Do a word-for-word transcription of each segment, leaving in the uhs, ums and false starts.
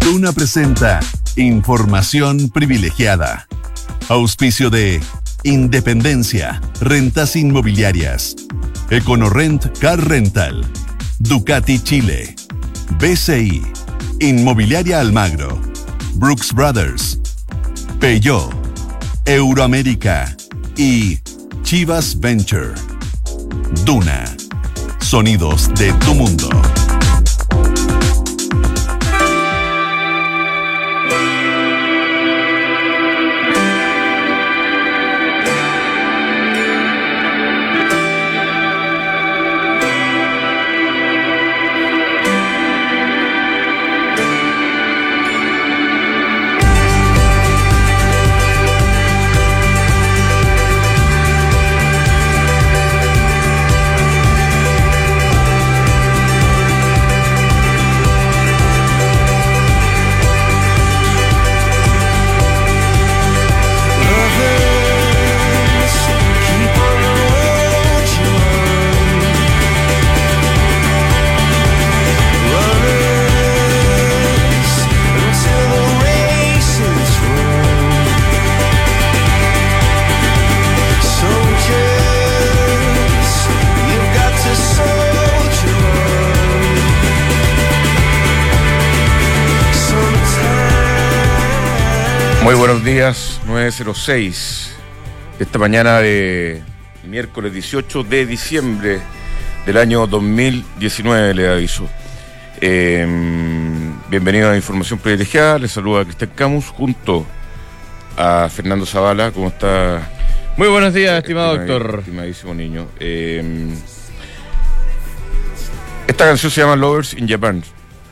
Duna presenta Información Privilegiada. Auspicio de Independencia, Rentas Inmobiliarias, Econorrent Car Rental, Ducati Chile, B C I, Inmobiliaria Almagro, Brooks Brothers, Peugeot, Euroamérica y Chivas Venture. Duna, sonidos de tu mundo. Muy buenos días, nueve cero seis, esta mañana de miércoles dieciocho de diciembre del año dos mil diecinueve, le aviso. Eh, bienvenido a Información Privilegiada, les saluda Cristian Camus junto a Fernando Zavala. ¿Cómo está? Muy buenos días, estimado Estima, doctor. Estimadísimo niño. Eh, esta canción se llama Lovers in Japan.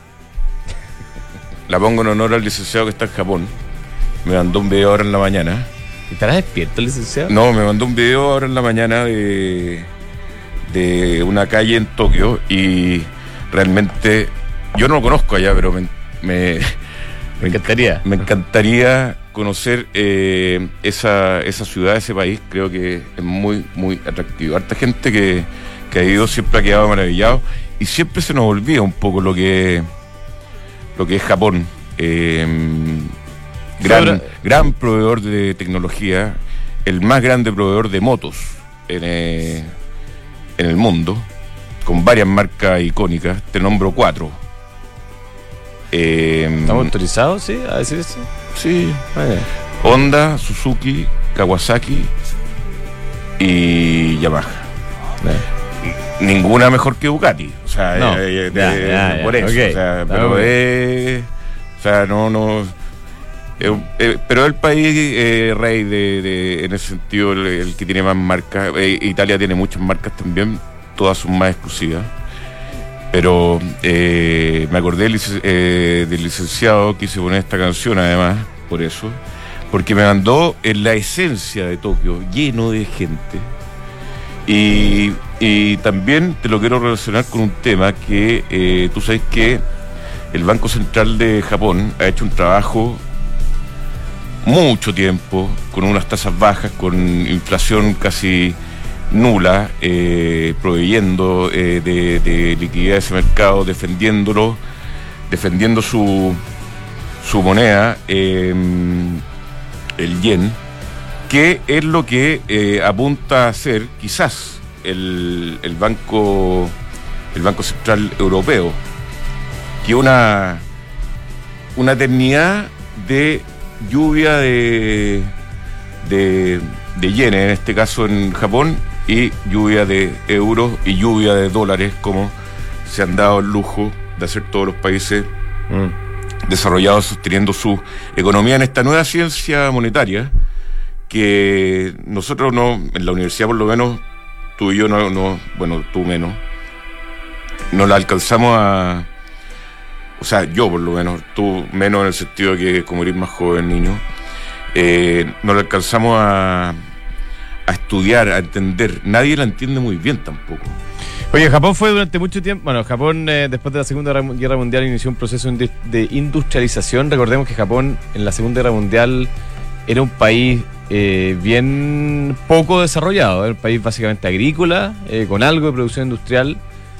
La pongo en honor al licenciado que está en Japón. Me mandó un video ahora en la mañana. ¿Estarás despierto, licenciado? No, me mandó un video ahora en la mañana de, de una calle en Tokio y realmente yo no lo conozco allá, pero me, me, Me encantaría. me encantaría conocer eh, esa, esa ciudad, ese país. Creo que es muy, muy atractivo. Harta gente que, que ha ido siempre ha quedado maravillado y siempre se nos olvida un poco lo que, lo que es Japón. Eh, Gran, Sobre... gran proveedor de tecnología, el más grande proveedor de motos en, eh, en el mundo, con varias marcas icónicas. Te nombro cuatro. Eh, ¿Estamos autorizados, sí, a decir eso? Sí. Vale. Honda, Suzuki, Kawasaki y Yamaha. Vale. Ninguna mejor que Ducati. O sea, No. eh, eh, Ya, eh, ya, ya. por eso. Okay. O sea, Está pero bien. es. O sea, no, no. Eh, eh, pero el país eh, rey de, de, en ese sentido, el, el que tiene más marcas. eh, Italia tiene muchas marcas también, todas son más exclusivas. Pero eh, me acordé del, eh, del licenciado, quise poner esta canción además, por eso, porque me mandó en la esencia de Tokio, lleno de gente. Y, y también te lo quiero relacionar con un tema que eh, tú sabes que el Banco Central de Japón ha hecho un trabajo mucho tiempo, con unas tasas bajas, con inflación casi nula, eh, proveyendo eh, de, de liquidez a ese mercado, defendiéndolo, defendiendo su, su moneda, eh, el yen, que es lo que eh, apunta a hacer quizás el, el banco el Banco Central Europeo, que una, una eternidad de lluvia de, de, de yenes, en este caso en Japón, y lluvia de euros y lluvia de dólares, como se han dado el lujo de hacer todos los países mm. desarrollados sosteniendo su economía en esta nueva ciencia monetaria que nosotros no, en la universidad por lo menos, tú y yo no, no bueno, tú menos, no la alcanzamos a... O sea, yo por lo menos, tú menos en el sentido de que como eres más joven, niño, eh, no la alcanzamos a, a estudiar, a entender. Nadie la entiende muy bien tampoco. Oye, Japón fue durante mucho tiempo... Bueno, Japón eh, después de la Segunda Guerra Mundial inició un proceso de industrialización. Recordemos que Japón en la Segunda Guerra Mundial era un país eh, bien poco desarrollado. Era un país básicamente agrícola, eh, con algo de producción industrial.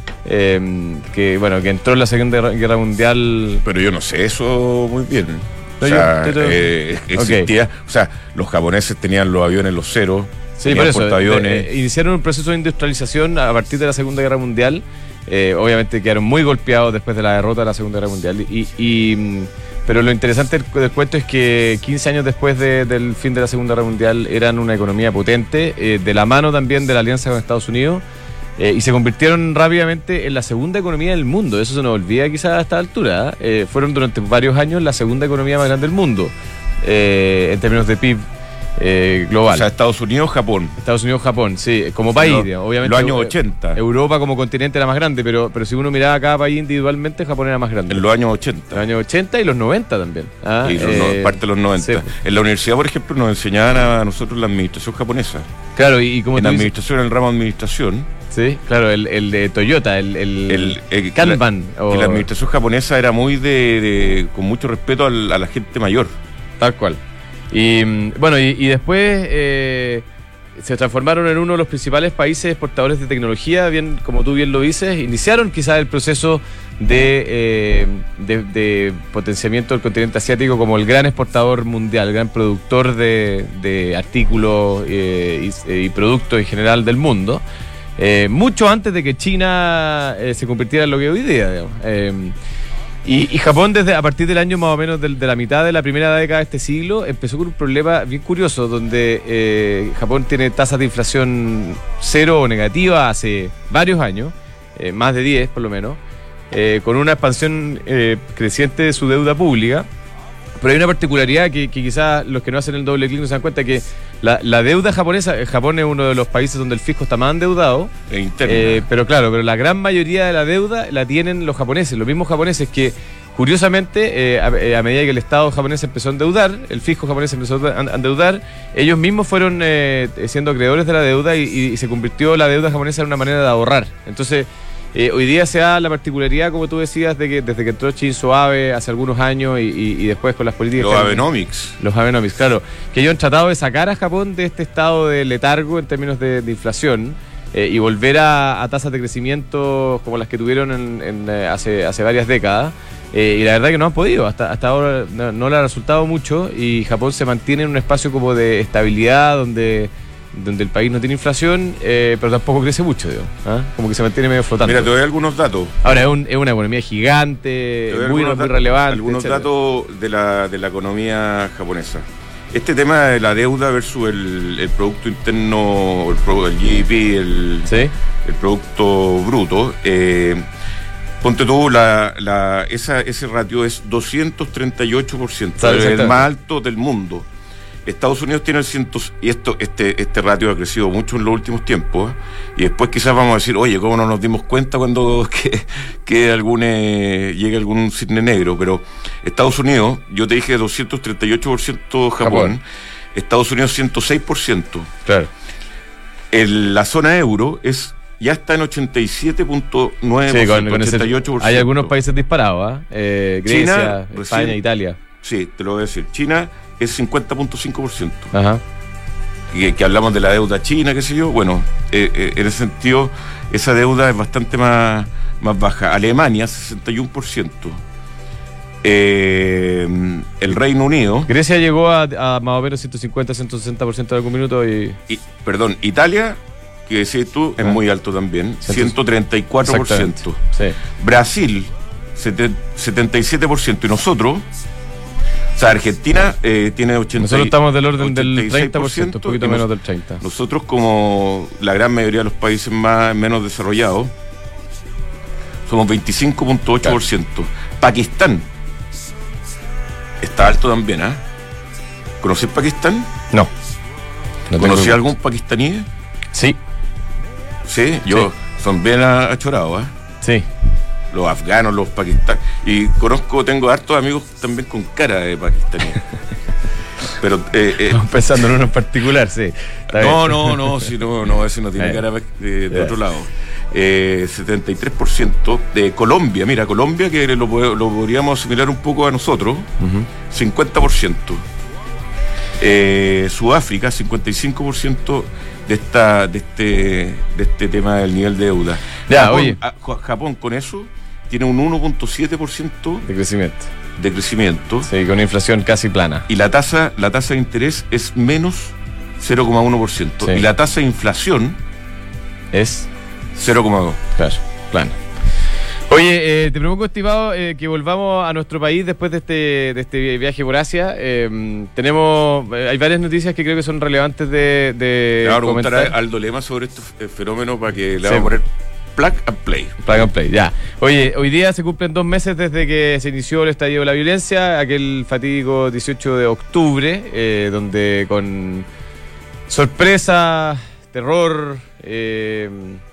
eh, que bueno, que entró en la Segunda Guerra Mundial. Pero yo no sé eso muy bien. O Pero sea, yo- pero- eh, existía, okay. O sea, los japoneses tenían los aviones los ceros, Sí, tenían por eso. portaaviones. Eh, iniciaron un proceso de industrialización a partir de la Segunda Guerra Mundial. Eh, obviamente quedaron muy golpeados después de la derrota de la Segunda Guerra Mundial. Y, y, pero lo interesante del, del cuento es que quince años después de, del fin de la Segunda Guerra Mundial eran una economía potente, eh, de la mano también de la alianza con Estados Unidos, eh, y se convirtieron rápidamente en la segunda economía del mundo. Eso se nos olvida quizás a esta altura. Eh, fueron durante varios años la segunda economía más grande del mundo, eh, en términos de P I B. Eh, global. O sea, Estados Unidos, Japón. Estados Unidos, Japón, sí, como país, Los, digamos, obviamente. Los años ochenta. Europa como continente era más grande, pero, pero si uno miraba cada país individualmente, Japón era más grande. En los años ochenta. Los años ochenta y los noventa también. Ah, y los, eh, parte de los noventa. Sí. En la universidad, por ejemplo, nos enseñaban a nosotros la administración japonesa. Claro, y, y como en tú la dices, administración, en el ramo de administración. Sí, claro, el, el de Toyota, el, el, el, el Kanban. Que la, o... que la administración japonesa era muy de, de con mucho respeto al, a la gente mayor. Tal cual. Y bueno, y, y después eh, se transformaron en uno de los principales países exportadores de tecnología, bien como tú bien lo dices. Iniciaron quizás el proceso de, eh, de, de potenciamiento del continente asiático como el gran exportador mundial, el gran productor de, de artículos eh, y, y productos en general del mundo, eh, mucho antes de que China eh, se convirtiera en lo que es hoy día, digamos. Eh, Y, y Japón, desde a partir del año más o menos de, de la mitad de la primera década de este siglo, empezó con un problema bien curioso, donde eh, Japón tiene tasas de inflación cero o negativa hace varios años, eh, más de diez por lo menos, eh, con una expansión eh, creciente de su deuda pública. Pero hay una particularidad que, que quizás los que no hacen el doble clic no se dan cuenta, que la, la deuda japonesa, Japón es uno de los países donde el fisco está más endeudado, E interna. eh, pero claro, pero la gran mayoría de la deuda la tienen los japoneses, los mismos japoneses que curiosamente eh, a, a medida que el Estado japonés empezó a endeudar, el fisco japonés empezó a endeudar, ellos mismos fueron eh, siendo acreedores de la deuda y, y se convirtió la deuda japonesa en una manera de ahorrar. Entonces Eh, hoy día se da la particularidad, como tú decías, de que desde que entró Shinzo Abe hace algunos años y, y, y después con las políticas... Los que han- Abenomics. Los Abenomics, claro. Que ellos han tratado de sacar a Japón de este estado de letargo en términos de, de inflación eh, y volver a, a tasas de crecimiento como las que tuvieron en, en, eh, hace, hace varias décadas. Eh, y la verdad que no han podido, hasta, hasta ahora no, no le ha resultado mucho y Japón se mantiene en un espacio como de estabilidad donde... donde el país no tiene inflación, eh, pero tampoco crece mucho, digo, ¿ah? Como que se mantiene medio flotando. Mira, te doy algunos datos. Ahora, es, un, es una economía gigante, Te doy muy, algunos muy datos- relevante. Algunos etcétera. datos de la, de la economía japonesa. Este tema de la deuda versus el, el Producto Interno, el, pro- el G D P, el, ¿Sí? el Producto Bruto, eh, ponte tú, la, la, esa, ese ratio es doscientos treinta y ocho por ciento, Claro, es el exactamente. más alto del mundo. Estados Unidos tiene el ciento, y esto, este, este ratio ha crecido mucho en los últimos tiempos, ¿eh? Y después quizás vamos a decir, oye, ¿cómo no nos dimos cuenta cuando que, que algún, eh, llegue algún cisne negro? Pero Estados Unidos, yo te dije doscientos treinta y ocho por ciento Japón, Japón. Estados Unidos ciento seis por ciento. Claro. En la zona euro es ya está en ochenta y siete punto nueve por ciento, Sí, con, con ese- ochenta y ocho por ciento. hay algunos países disparados, ¿ah? Eh, Grecia, China, España, recién- Italia. Sí, te lo voy a decir. China es cincuenta punto cinco por ciento. Ajá. Que, que hablamos de la deuda china, qué sé yo. Bueno, eh, eh, en ese sentido, esa deuda es bastante más, más baja. Alemania, sesenta y uno por ciento. Eh, el Reino Unido, Grecia llegó a, a más o menos ciento cincuenta, ciento sesenta por ciento en algún minuto y... y, perdón, Italia, que decís tú, es Ah. muy alto también, Ciento- ciento treinta y cuatro por ciento. Sí. Brasil, sete- setenta y siete por ciento. Y nosotros, o sea, Argentina eh, tiene ochenta Nosotros estamos del orden del ochenta y seis treinta por ciento, un poquito y nos- menos del treinta por ciento. Nosotros, como la gran mayoría de los países más menos desarrollados, somos veinticinco punto ocho por ciento. Pakistán está alto también, ¿ah? ¿Conoces Pakistán? No. no ¿Conocí tengo- algún pakistaní? Sí, Sí, yo son bien a- achorados, ¿ah? sí. Los afganos, los pakistaníes. Y conozco, tengo hartos amigos también con cara de pakistaní. Pero eh, eh, Estamos pensando en uno en particular, sí. Está no, bien. no, no, si no, no, ese no tiene Eh. cara de, de Ya. otro lado. Eh, setenta y tres por ciento de Colombia, mira, Colombia que lo, po- lo podríamos asimilar un poco a nosotros, Ujú. cincuenta por ciento. Eh, Sudáfrica, cincuenta y cinco por ciento de esta de este de este tema del nivel de deuda. Ya, Japón, oye. a, Japón con eso tiene un uno punto siete por ciento De crecimiento. de crecimiento. Sí, con una inflación casi plana. Y la tasa la tasa de interés es menos cero coma uno por ciento. Sí. Y la tasa de inflación Es, cero coma dos. claro, plana. Oye, eh, te propongo, estimado, eh, que volvamos a nuestro país después de este, de este viaje por Asia. Eh, tenemos, eh, hay varias noticias que creo que son relevantes de, de Le voy a preguntar comentar. a Aldo Lema sobre este eh, fenómeno para que le Sí. vamos a poner plug and play. Plug and play, ya. Oye, hoy día se cumplen dos meses desde que se inició el estallido de la violencia, aquel fatídico dieciocho de octubre, eh, donde con sorpresa, terror, eh,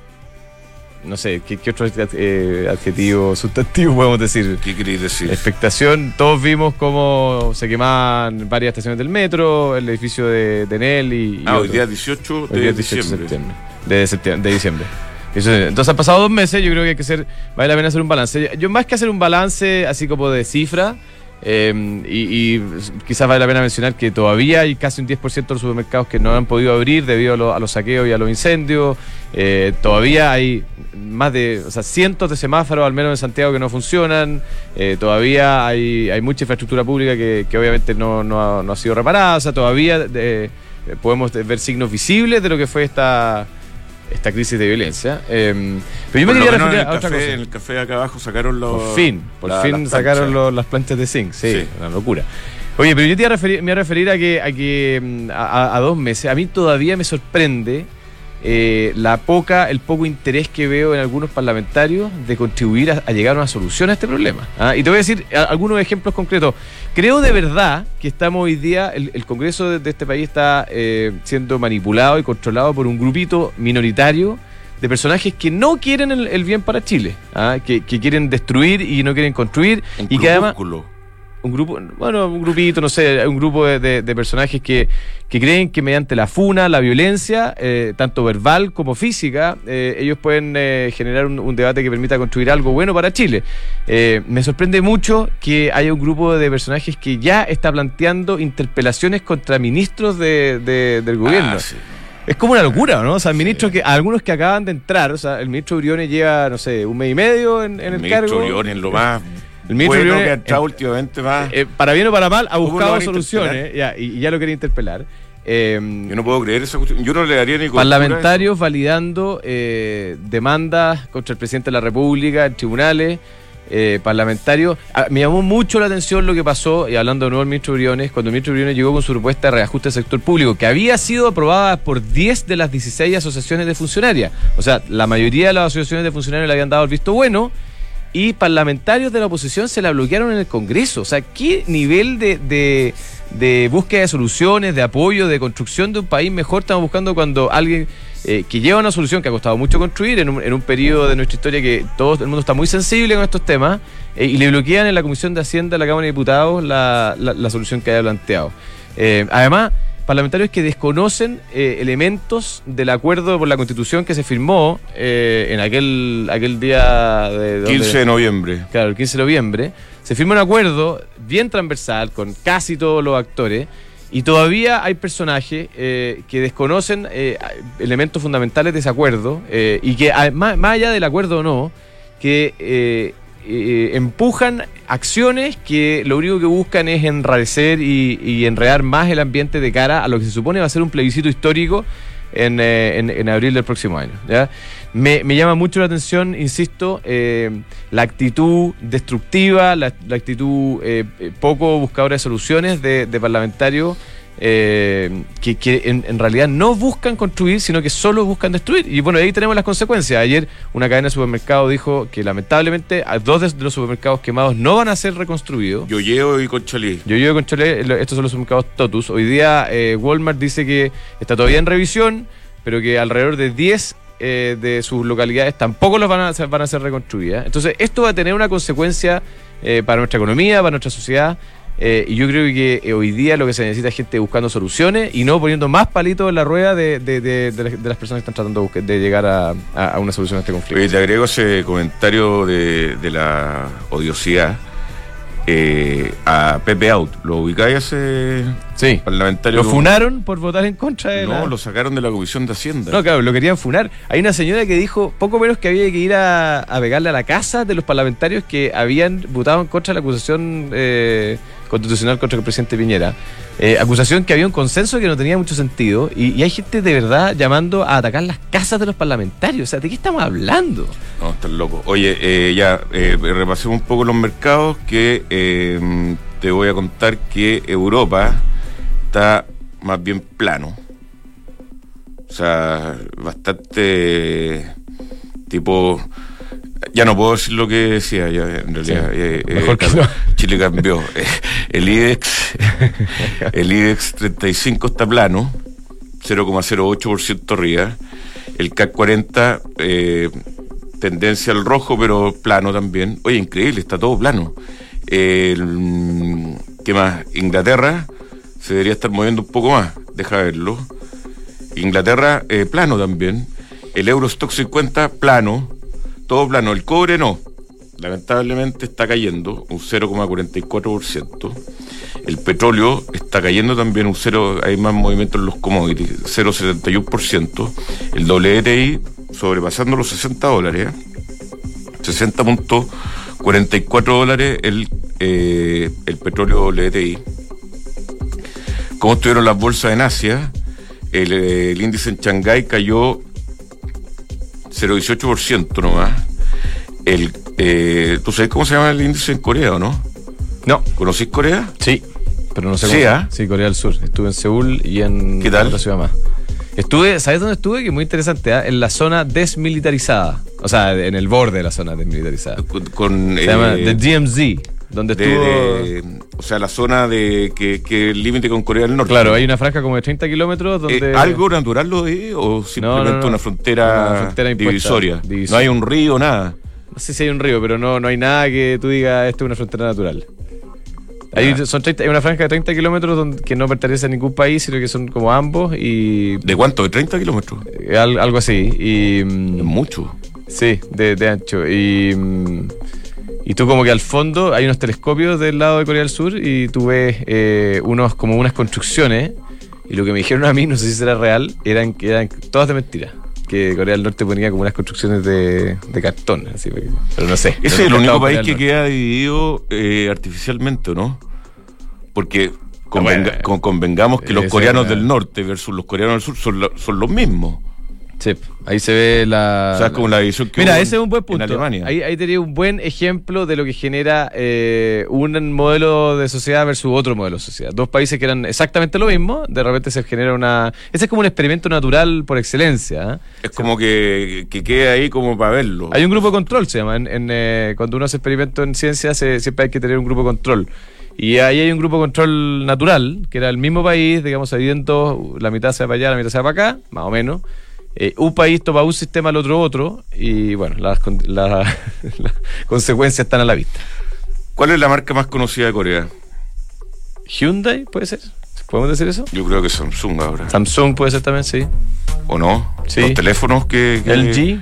no sé, ¿qué, qué otro eh, adjetivo, sustantivo podemos decir? ¿Qué queréis decir? Expectación, todos vimos cómo se quemaban varias estaciones del metro, el edificio de, de Enel y, y Ah, hoy otros. día dieciocho Hoy de día es dieciocho de diciembre. septiembre. De, septiembre, de diciembre. Eso es. Entonces han pasado dos meses, yo creo que hay que hacer, vale la pena hacer un balance. Yo más que hacer un balance así como de cifra, eh, y, y quizás vale la pena mencionar que todavía hay casi un diez por ciento de los supermercados que no han podido abrir debido a, lo, a los saqueos y a los incendios. Eh, todavía hay más de, o sea, cientos de semáforos, al menos en Santiago, que no funcionan. Eh, todavía hay, hay mucha infraestructura pública que, que obviamente no, no, ha, no ha sido reparada. O sea, todavía eh, podemos ver signos visibles de lo que fue esta... esta crisis de violencia. Eh, pero yo me Por lo quería menos referir en a el otra café, cosa. en el café de acá abajo sacaron los. Por fin, por la- fin las sacaron planchas. los- las planchas de zinc. Sí, Sí. una locura. Oye, pero yo te iba a referir, me iba a referir a que, a, que mm, a, a dos meses. A mí todavía me sorprende eh, la poca, el poco interés que veo en algunos parlamentarios de contribuir a, a llegar a una solución a este problema. ¿Ah? Y te voy a decir a- algunos ejemplos concretos. Creo de verdad que estamos hoy día, el, el Congreso de, de este país está eh, siendo manipulado y controlado por un grupito minoritario de personajes que no quieren el, el bien para Chile, ¿ah? que, que quieren destruir y no quieren construir, Un y que además crepúsculo. un grupo, bueno, un grupito, no sé, un grupo de, de- de personajes que, que creen que mediante la funa, la violencia, eh, tanto verbal como física, eh, ellos pueden eh, generar un, un debate que permita construir algo bueno para Chile. Eh, me sorprende mucho que haya un grupo de personajes que ya está planteando interpelaciones contra ministros de, de- del gobierno. Ah, sí. Es como una locura, ¿no? O sea, ministros que, algunos que acaban de entrar, o sea, el ministro Briones lleva, no sé, un mes y medio en, en el, El ministro cargo. Briones, lo más El ministro bueno Briones, que ha entrado eh, últimamente más. Eh, para bien o para mal, ha ¿Cómo lo buscado van a soluciones ya, y, y ya lo quería interpelar. Eh, Yo no puedo creer esa cuestión. Yo no le daría ni cobertura a parlamentarios validando eh, demandas contra el presidente de la República en tribunales. Eh, parlamentarios. Ah, me llamó mucho la atención lo que pasó, y hablando de nuevo del ministro Briones, cuando el ministro Briones llegó con su propuesta de reajuste del sector público, que había sido aprobada por diez de las dieciséis asociaciones de funcionarias. O sea, la mayoría de las asociaciones de funcionarios le habían dado el visto bueno, y parlamentarios de la oposición se la bloquearon en el Congreso. O sea, ¿qué nivel de, de, de búsqueda de soluciones, de apoyo, de construcción de un país mejor estamos buscando cuando alguien eh, que lleva una solución que ha costado mucho construir en un, en un periodo de nuestra historia que todo el mundo está muy sensible con estos temas, eh, y le bloquean en la Comisión de Hacienda de la Cámara de Diputados la, la, la solución que haya planteado? Eh, además, parlamentarios que desconocen eh, elementos del acuerdo por la Constitución que se firmó eh, en aquel, aquel día de... ¿dónde? quince de noviembre. Claro, el quince de noviembre, se firma un acuerdo bien transversal con casi todos los actores, y todavía hay personajes eh, que desconocen eh, elementos fundamentales de ese acuerdo, eh, y que más, más allá del acuerdo o no, que eh, eh, empujan acciones que lo único que buscan es enrarecer y, y enredar más el ambiente de cara a lo que se supone va a ser un plebiscito histórico en, eh, en, en abril del próximo año, ¿ya? Me, me llama mucho la atención, insisto, eh, la actitud destructiva, la, la actitud eh, poco buscadora de soluciones de, de parlamentarios eh, que, que en, en realidad no buscan construir, sino que solo buscan destruir. Y bueno, ahí tenemos las consecuencias. Ayer una cadena de supermercados dijo que lamentablemente a dos de los supermercados quemados no van a ser reconstruidos. Yoyeo y Conchalí. Yo llevo con Chole, estos son los supermercados Totus. Hoy día eh, Walmart dice que está todavía en revisión, pero que alrededor de diez eh, de sus localidades tampoco los van a, van a ser reconstruidas. Entonces, esto va a tener una consecuencia eh, para nuestra economía, para nuestra sociedad. Eh, y yo creo que eh, hoy día lo que se necesita es gente buscando soluciones y no poniendo más palitos en la rueda de, de, de, de, de las personas que están tratando de, buscar, de llegar a, a, a una solución a este conflicto. Oye, te agrego ese comentario de, de la odiosidad eh, a Pepe Out. ¿Lo ubicáis ese, Sí. Parlamentario. Lo funaron por votar en contra de No, la... lo sacaron de la Comisión de Hacienda. No, claro, lo querían funar. Hay una señora que dijo poco menos que había que ir a, a pegarle a la casa de los parlamentarios que habían votado en contra de la acusación eh, constitucional contra el presidente Piñera. Eh, acusación que había un consenso que no tenía mucho sentido. Y, y hay gente de verdad llamando a atacar las casas de los parlamentarios. O sea, ¿de qué estamos hablando? No, están locos. Oye, eh, ya, eh, repasemos un poco los mercados que eh, te voy a contar que Europa está más bien plano. O sea, bastante tipo... Ya no puedo decir lo que decía, ya en realidad. Sí, eh, mejor eh, que no. Chile cambió. El IBEX, el IBEX treinta y cinco está plano, cero coma cero ocho por ciento arriba. El C A C cuarenta, eh, tendencia al rojo, pero plano también. Oye, increíble, está todo plano. El, ¿Qué más? Inglaterra se debería estar moviendo un poco más, deja verlo. Inglaterra, eh, plano también. El Eurostock cincuenta, plano. Todo plano. El cobre no. Lamentablemente está cayendo un cero coma cuarenta y cuatro por ciento. El petróleo está cayendo también un cero, hay más movimiento en los commodities, cero coma setenta y uno por ciento. El W T I sobrepasando los sesenta dólares, sesenta punto cuarenta y cuatro dólares el, eh, el petróleo W T I. ¿Cómo estuvieron las bolsas en Asia? El, el índice en Shanghái cayó cero coma dieciocho por ciento nomás. El, eh, ¿Tú sabes cómo se llama el índice en Corea o no? No. ¿Conocís Corea? Sí, pero no sé Sí, cómo. ¿ah? Sí, Corea del Sur. Estuve en Seúl y en ¿Qué tal? otra ciudad más. Estuve, ¿sabes dónde estuve? Que es muy interesante, ¿eh? En la zona desmilitarizada. O sea, en el borde de la zona desmilitarizada. Con, con, Se eh, llama The D M Z, donde de, estuvo... de- o sea, la zona de que, que el límite con Corea del Norte. Claro, hay una franja como de treinta kilómetros donde... Eh, ¿Algo natural lo de o simplemente no, no. una frontera, Una frontera impuesta, divisoria? divisoria. No hay un río, nada. No sé si hay un río, pero no, no hay nada que tú digas esto es una frontera natural. Hay, Ah. son treinta hay una franja de treinta kilómetros donde, que no pertenece a ningún país, sino que son como ambos y... ¿De cuánto? ¿De treinta kilómetros? eh, al- algo así. Y, mm, Es mucho. sí, de, de ancho. Y, mm, y tú como que al fondo hay unos telescopios del lado de Corea del Sur y tú ves eh, unos como unas construcciones y lo que me dijeron a mí, no sé si será real, eran que eran todas de mentira. Que Corea del Norte ponía como unas construcciones de, de cartón, así, pero no sé. Ese es No el he único estado país Corea que del queda dividido eh, artificialmente, ¿o no? Porque convenga- Bueno, con- convengamos que los esa coreanos es la- del norte versus los coreanos del sur son, lo- son los mismos. Norte. Sí, ahí se ve la... O sea, es como la división que Mira, hubo ese es un buen en punto. Alemania. Ahí, ahí tenía un buen ejemplo de lo que genera eh, un modelo de sociedad versus otro modelo de sociedad. Dos países que eran exactamente lo mismo, de repente se genera una... Ese es como un experimento natural por excelencia. ¿eh? Es como que, que queda ahí como para verlo. Hay un grupo de control, se llama. En, en, eh, cuando uno hace experimentos en ciencia, se- siempre hay que tener un grupo de control. Y ahí hay un grupo de control natural, que era el mismo país, digamos, se divide en dos, la mitad se va para allá, la mitad se va para acá, más o menos. Eh, un país toma un sistema, el otro otro, y bueno, las, con- la- las consecuencias están a la vista. ¿Cuál es la marca más conocida de Corea? Hyundai, ¿puede ser? ¿Podemos decir eso? Yo creo que Samsung ahora. Samsung puede ser también, sí. ¿O no? Sí. Los teléfonos que... que L G,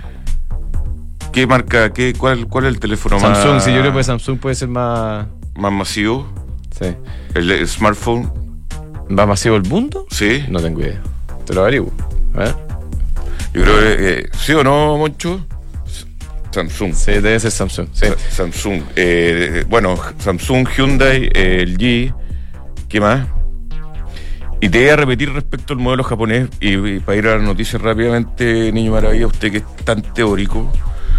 ¿Qué marca? Qué, cuál, ¿Cuál es el teléfono Samsung, más, sí, yo creo que Samsung puede ser más... más masivo? Sí. ¿El, el smartphone? ¿Más masivo el mundo? Sí. No tengo idea. Te lo averiguo. A ver. Yo creo que... eh, ¿sí o no, Moncho? S- Samsung. Sí, debe ser Samsung. Sí. Sa- Samsung. Eh, bueno, Samsung, Hyundai, eh, L G. ¿Qué más? Y te voy a repetir respecto al modelo japonés, y, y para ir a las noticias rápidamente, Niño Maravilla, usted que es tan teórico.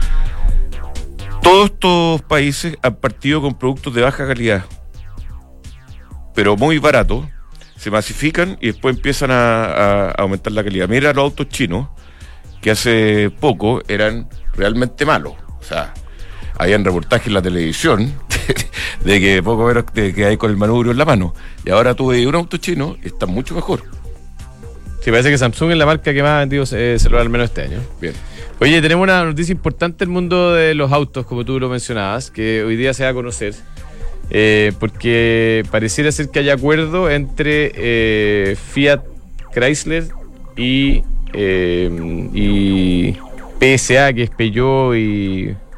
Todos estos países han partido con productos de baja calidad, pero muy baratos, se masifican y después empiezan a, a- a aumentar la calidad. Mira los autos chinos, que hace poco eran realmente malos. O sea, habían reportajes en la televisión de que poco menos de que hay con el manubrio en la mano. Y ahora tú ves un auto chino y está mucho mejor. Sí, parece que Samsung es la marca que más ha vendido eh, celular al menos este año. Bien. Oye, tenemos una noticia importante en el mundo de los autos, como tú lo mencionabas, que hoy día se va a conocer. Eh, porque pareciera ser que hay acuerdo entre eh, Fiat Chrysler y, eh, y P S A, que es Peugeot y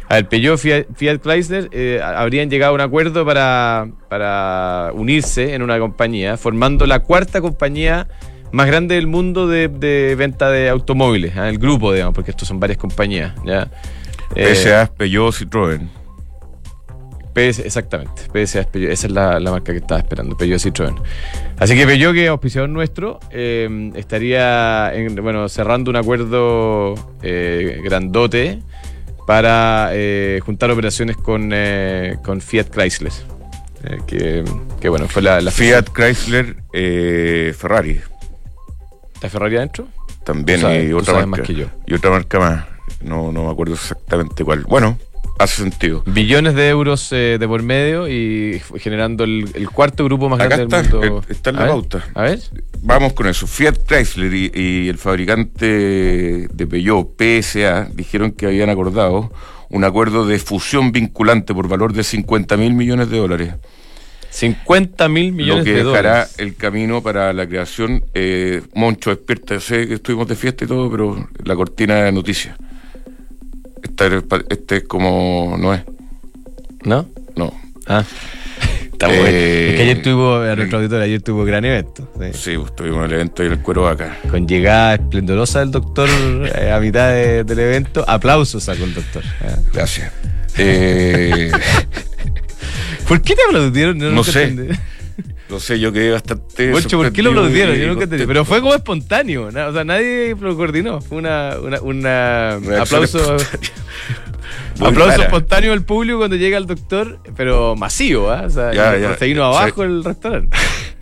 A ver, Peugeot, Fiat, Fiat Chrysler eh, habrían llegado a un acuerdo para, para unirse en una compañía, formando la cuarta compañía más grande del mundo de, de venta de automóviles, ¿eh? El grupo, digamos, porque estos son varias compañías. ¿Ya? P S A es Peugeot, Citroën. P S, exactamente, P S A es Peugeot, esa es la, la marca que estaba esperando, Peugeot Citroën. Así que Peugeot, que es auspiciador nuestro, eh, estaría en, bueno, cerrando un acuerdo eh, grandote para eh, juntar operaciones con, eh, con Fiat Chrysler. Eh, que, que bueno, fue la, la Fiat Chrysler, eh, Ferrari. ¿Está Ferrari adentro? También, Tú sabes, y tú otra sabes marca. más que yo. Y otra marca más. No, no me acuerdo exactamente cuál. Bueno, hace sentido. Billones de euros eh, de por medio y generando el, el cuarto grupo más Acá grande está, del mundo. eh, está en A la ver, pauta. A ver. Vamos con eso. Fiat Chrysler y, y el fabricante de Peugeot, P S A, dijeron que habían acordado un acuerdo de fusión vinculante por valor de cincuenta mil millones de dólares. cincuenta mil millones de dólares. Lo que dejará el camino para la creación. Eh, Moncho, despierta. Sé que estuvimos de fiesta y todo, pero la cortina de noticias. Este, este es como... ¿No es? ¿No? No. Ah. Está Eh, bueno. Es que ayer tuvo, a nuestro auditor, ayer tuvo gran evento. Sí. Sí, pues tuvimos el evento y el cuero vaca. Con llegada esplendorosa del doctor eh, a mitad de- del evento. Aplausos sacó el doctor. ¿eh? Gracias. Eh, ¿Por qué te aplaudieron? No nunca sé. entendí. no sé, yo quedé bastante... Moncho, ¿por qué lo sorprendido aplaudieron? y Yo nunca entendí. contento. Pero fue como espontáneo. na- O sea, nadie lo coordinó. Fue una, una, una Reacción aplauso. espontánea. Muy Aplauso rara. espontáneo del público cuando llega el doctor, pero masivo, ¿ah? O sea, Ya, y ya. se vino abajo Sí. el restaurante.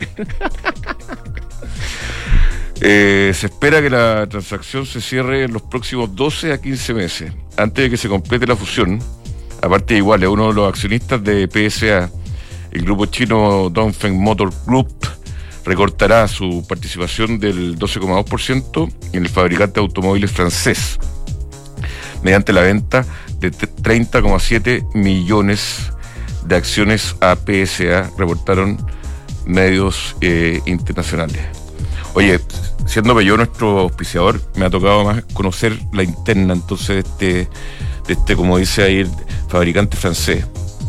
Eh, se espera que la transacción se cierre en los próximos doce a quince meses, antes de que se complete la fusión. Aparte, igual, es uno de los accionistas de P S A, el grupo chino Dongfeng Motor Group, recortará su participación del doce coma dos por ciento en el fabricante de automóviles francés, mediante la venta de treinta coma siete millones de acciones a P S A, reportaron medios eh, internacionales. Oye, siendo Peugeot nuestro auspiciador, me ha tocado más conocer la interna entonces de este, de este, como dice ahí, fabricante francés.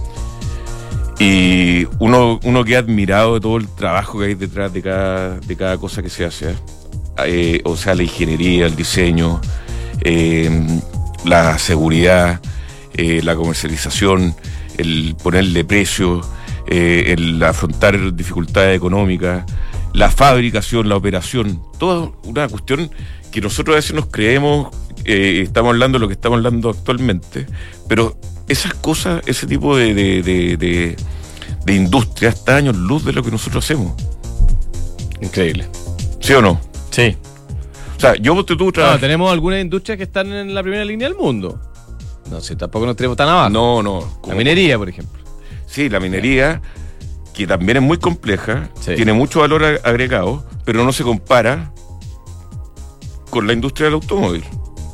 Y uno, uno queda admirado de todo el trabajo que hay detrás de cada, de cada cosa que se hace. ¿eh? Eh, o sea, la ingeniería, el diseño, eh, la seguridad, eh, la comercialización, el ponerle precio, eh, el afrontar dificultades económicas, la fabricación, la operación, toda una cuestión que nosotros a veces nos creemos, eh, estamos hablando de lo que estamos hablando actualmente, pero esas cosas, ese tipo de, de, de, de, de industria está años luz de lo que nosotros hacemos. Increíble. ¿Sí o no? Sí. O sea, yo tú, tú No, trabajas... tenemos algunas industrias que están en la primera línea del mundo. No sé, tampoco nos tenemos tan abajo. No, no. La como- minería, por ejemplo. Sí, la minería, que también es muy compleja, Sí. tiene mucho valor ag- agregado, pero no se compara con la industria del automóvil.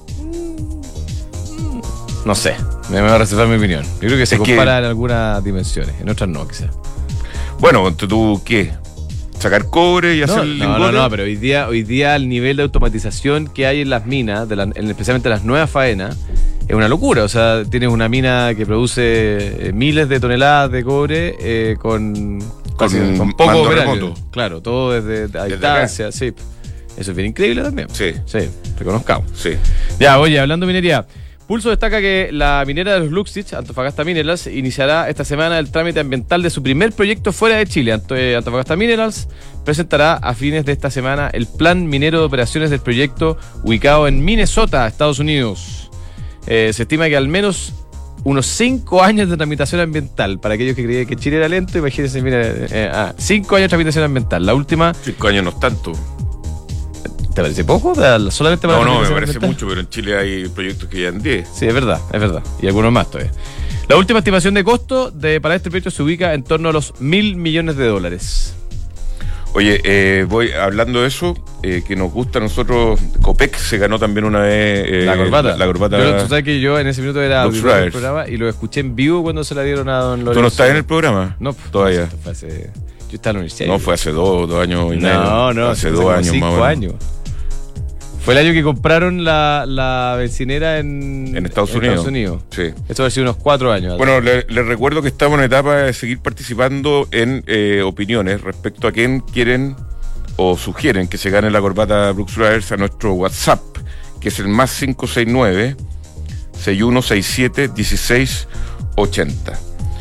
No sé, me va a reservar mi opinión. Yo creo que se Es que- compara en algunas dimensiones, en otras no, quizás. Bueno, entonces tú, ¿qué? ¿Sacar cobre y hacer No, el no, no, lingote? no, pero hoy día, hoy día el nivel de automatización que hay en las minas, de la- en especialmente las nuevas faenas, es una locura. O sea, tienes una mina que produce eh, miles de toneladas de cobre eh, con, casi- con poco mando operario. remoto. Claro, todo desde a Desde distancia, sí. Eso es bien increíble también. Sí, Sí, reconozcamos. sí. Ya, oye, hablando de minería. Pulso destaca que la minera de los Luxich, Antofagasta Minerals, iniciará esta semana el trámite ambiental de su primer proyecto fuera de Chile. Ant- eh, Antofagasta Minerals presentará a fines de esta semana el plan minero de operaciones del proyecto ubicado en Minnesota, Estados Unidos. Eh, se estima que al menos unos cinco años de tramitación ambiental. Para aquellos que creían que Chile era lento, imagínense, mira, eh, ah, cinco años de tramitación ambiental. La última, Cinco años no es tanto. ¿te parece poco? Solamente para No, la no, me tramitación parece ambiental. mucho, pero en Chile hay proyectos que llevan diez. Sí, es verdad, es verdad. Y algunos más todavía. La última estimación de costo de, para este proyecto se ubica en torno a los mil millones de dólares. Oye, eh, voy hablando de eso, eh, que nos gusta a nosotros. Copec se ganó también una vez eh, la corbata. La, la corbata. Yo, tú sabes que yo en ese minuto era Lux auditor del Riders. programa y lo escuché en vivo cuando se la dieron a don Lorenzo. ¿Tú no estás en el programa? No, pues, Todavía. esto fue hace- yo estaba en la universidad. No, fue hace dos, dos años y medio. No, no, hace fue dos como años cinco más o menos. años. Fue el año que compraron la, la bencinera en, En Estados en Unidos. Estados Unidos. Sí. Esto ha sido unos cuatro años. Bueno, les le recuerdo que estamos en etapa de seguir participando en eh, opiniones respecto a quién quieren o sugieren que se gane la corbata Brooks Brothers a nuestro WhatsApp, que es el más cinco seis nueve, seis uno seis siete, uno seis ocho cero.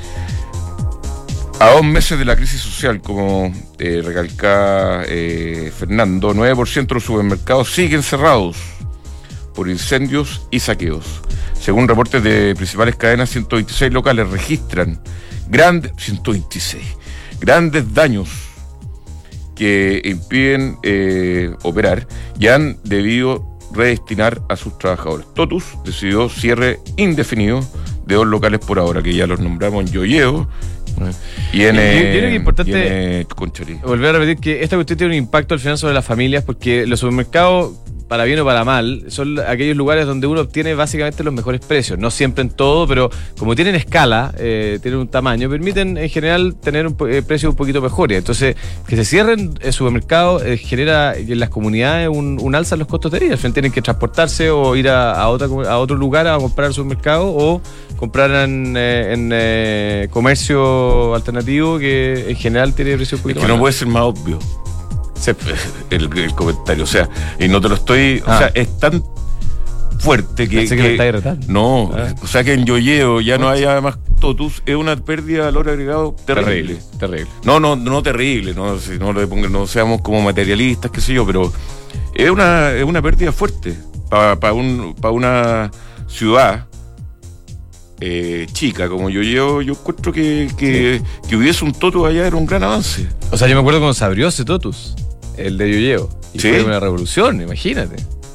A dos meses de la crisis social, como eh, recalca eh, Fernando, nueve por ciento de los supermercados siguen cerrados por incendios y saqueos. Según reportes de principales cadenas, ciento veintiséis locales registran grandes, ciento veintiséis, grandes daños que impiden eh, operar y han debido redestinar a sus trabajadores. Totus decidió cierre indefinido de dos locales por ahora, que ya los nombramos en Yoyeo y en, Y- y- eh, yo creo que es importante y en, eh, Conchalí. Volver a repetir que esta cuestión tiene un impacto al final sobre las familias, porque los supermercados, para bien o para mal, son aquellos lugares donde uno obtiene básicamente los mejores precios. No siempre en todo, pero como tienen escala, eh, tienen un tamaño, permiten en general tener un po- eh, precios un poquito mejores. Entonces, que se cierren el supermercado eh, genera en las comunidades un, un alza en los costos de vida. Al final tienen que transportarse o ir a, a, otra, comu- a otro lugar a comprar al supermercado o comprar en, eh, en eh, comercio alternativo que en general tiene precios un Es poquito que más no puede ser más obvio Sí. el, el comentario, o sea, y no te lo estoy, Ah. o sea, es tan fuerte que, Pensé que me estáis retando. no, Ah. o sea que en Yoyeo ya no haya más Totus, es una pérdida de valor agregado terrible. Terrible, terrible. No, no, no terrible, no, si no le pongan, no seamos como materialistas, qué sé yo, pero es una, es una pérdida fuerte para un, pa una ciudad eh, chica como yo yo, yo encuentro que, que, que hubiese un Totus allá era un gran avance. O sea, yo me acuerdo cuando se abrió ese Totus, el de Yoyeo. Y Sí. fue una revolución, imagínate.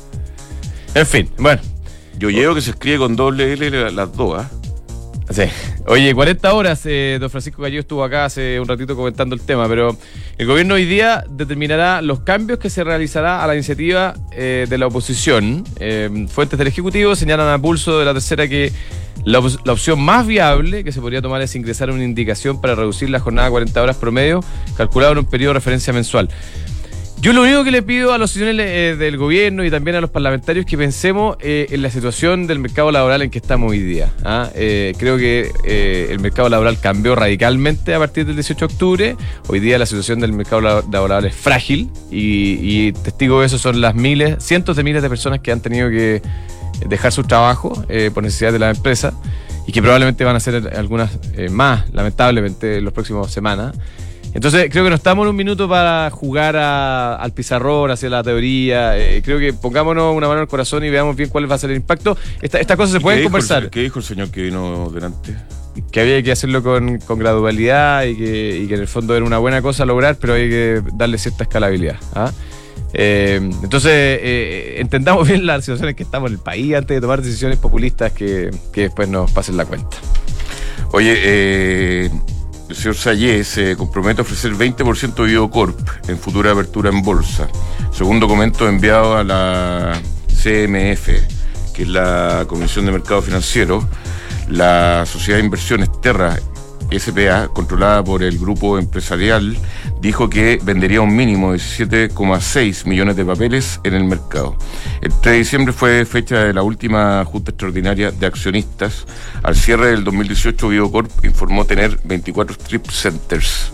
En fin, bueno. Yo llevo que se escribe con doble L la- las dos, ¿ah? Sí. Oye, cuarenta horas, eh, don Francisco Gallego estuvo acá hace un ratito comentando el tema, pero el gobierno hoy día determinará los cambios que se realizará a la iniciativa eh, de la oposición. Eh, fuentes del Ejecutivo señalan a pulso de la tercera que la, op- la opción más viable que se podría tomar es ingresar una indicación para reducir la jornada a cuarenta horas promedio, calculado en un periodo de referencia mensual. Yo lo único que le pido a los señores eh, del gobierno y también a los parlamentarios es que pensemos eh, en la situación del mercado laboral en que estamos hoy día. ¿ah? Eh, creo que eh, el mercado laboral cambió radicalmente a partir del dieciocho de octubre. Hoy día la situación del mercado la- laboral es frágil y, y testigo de eso son las miles, cientos de miles de personas que han tenido que dejar su trabajo eh, por necesidad de la empresa y que probablemente van a ser algunas eh, más, lamentablemente, en las próximas semanas. Entonces, creo que no estamos en un minuto para jugar a- al pizarrón, hacia la teoría. Eh, creo que pongámonos una mano al corazón y veamos bien cuál va a ser el impacto. Esta- estas cosas se ¿Y pueden qué dijo el conversar. señor- ¿Qué dijo el señor que vino delante? Que había que hacerlo con, con gradualidad y que, y que en el fondo era una buena cosa lograr, pero hay que darle cierta escalabilidad. ¿ah? Eh, entonces, eh, entendamos bien las situaciones en que estamos en el país antes de tomar decisiones populistas que, que después nos pasen la cuenta. Oye, eh, el señor Sayé se compromete a ofrecer veinte por ciento de Biocorp en futura apertura en bolsa, según documento enviado a la C M F, que es la Comisión de Mercado Financiero. La sociedad de inversiones Terra S P A, controlada por el grupo empresarial, dijo que vendería un mínimo de diecisiete coma seis millones de papeles en el mercado. El tres de diciembre fue fecha de la última junta extraordinaria de accionistas. Al cierre del dos mil dieciocho, Biocorp informó tener veinticuatro strip centers.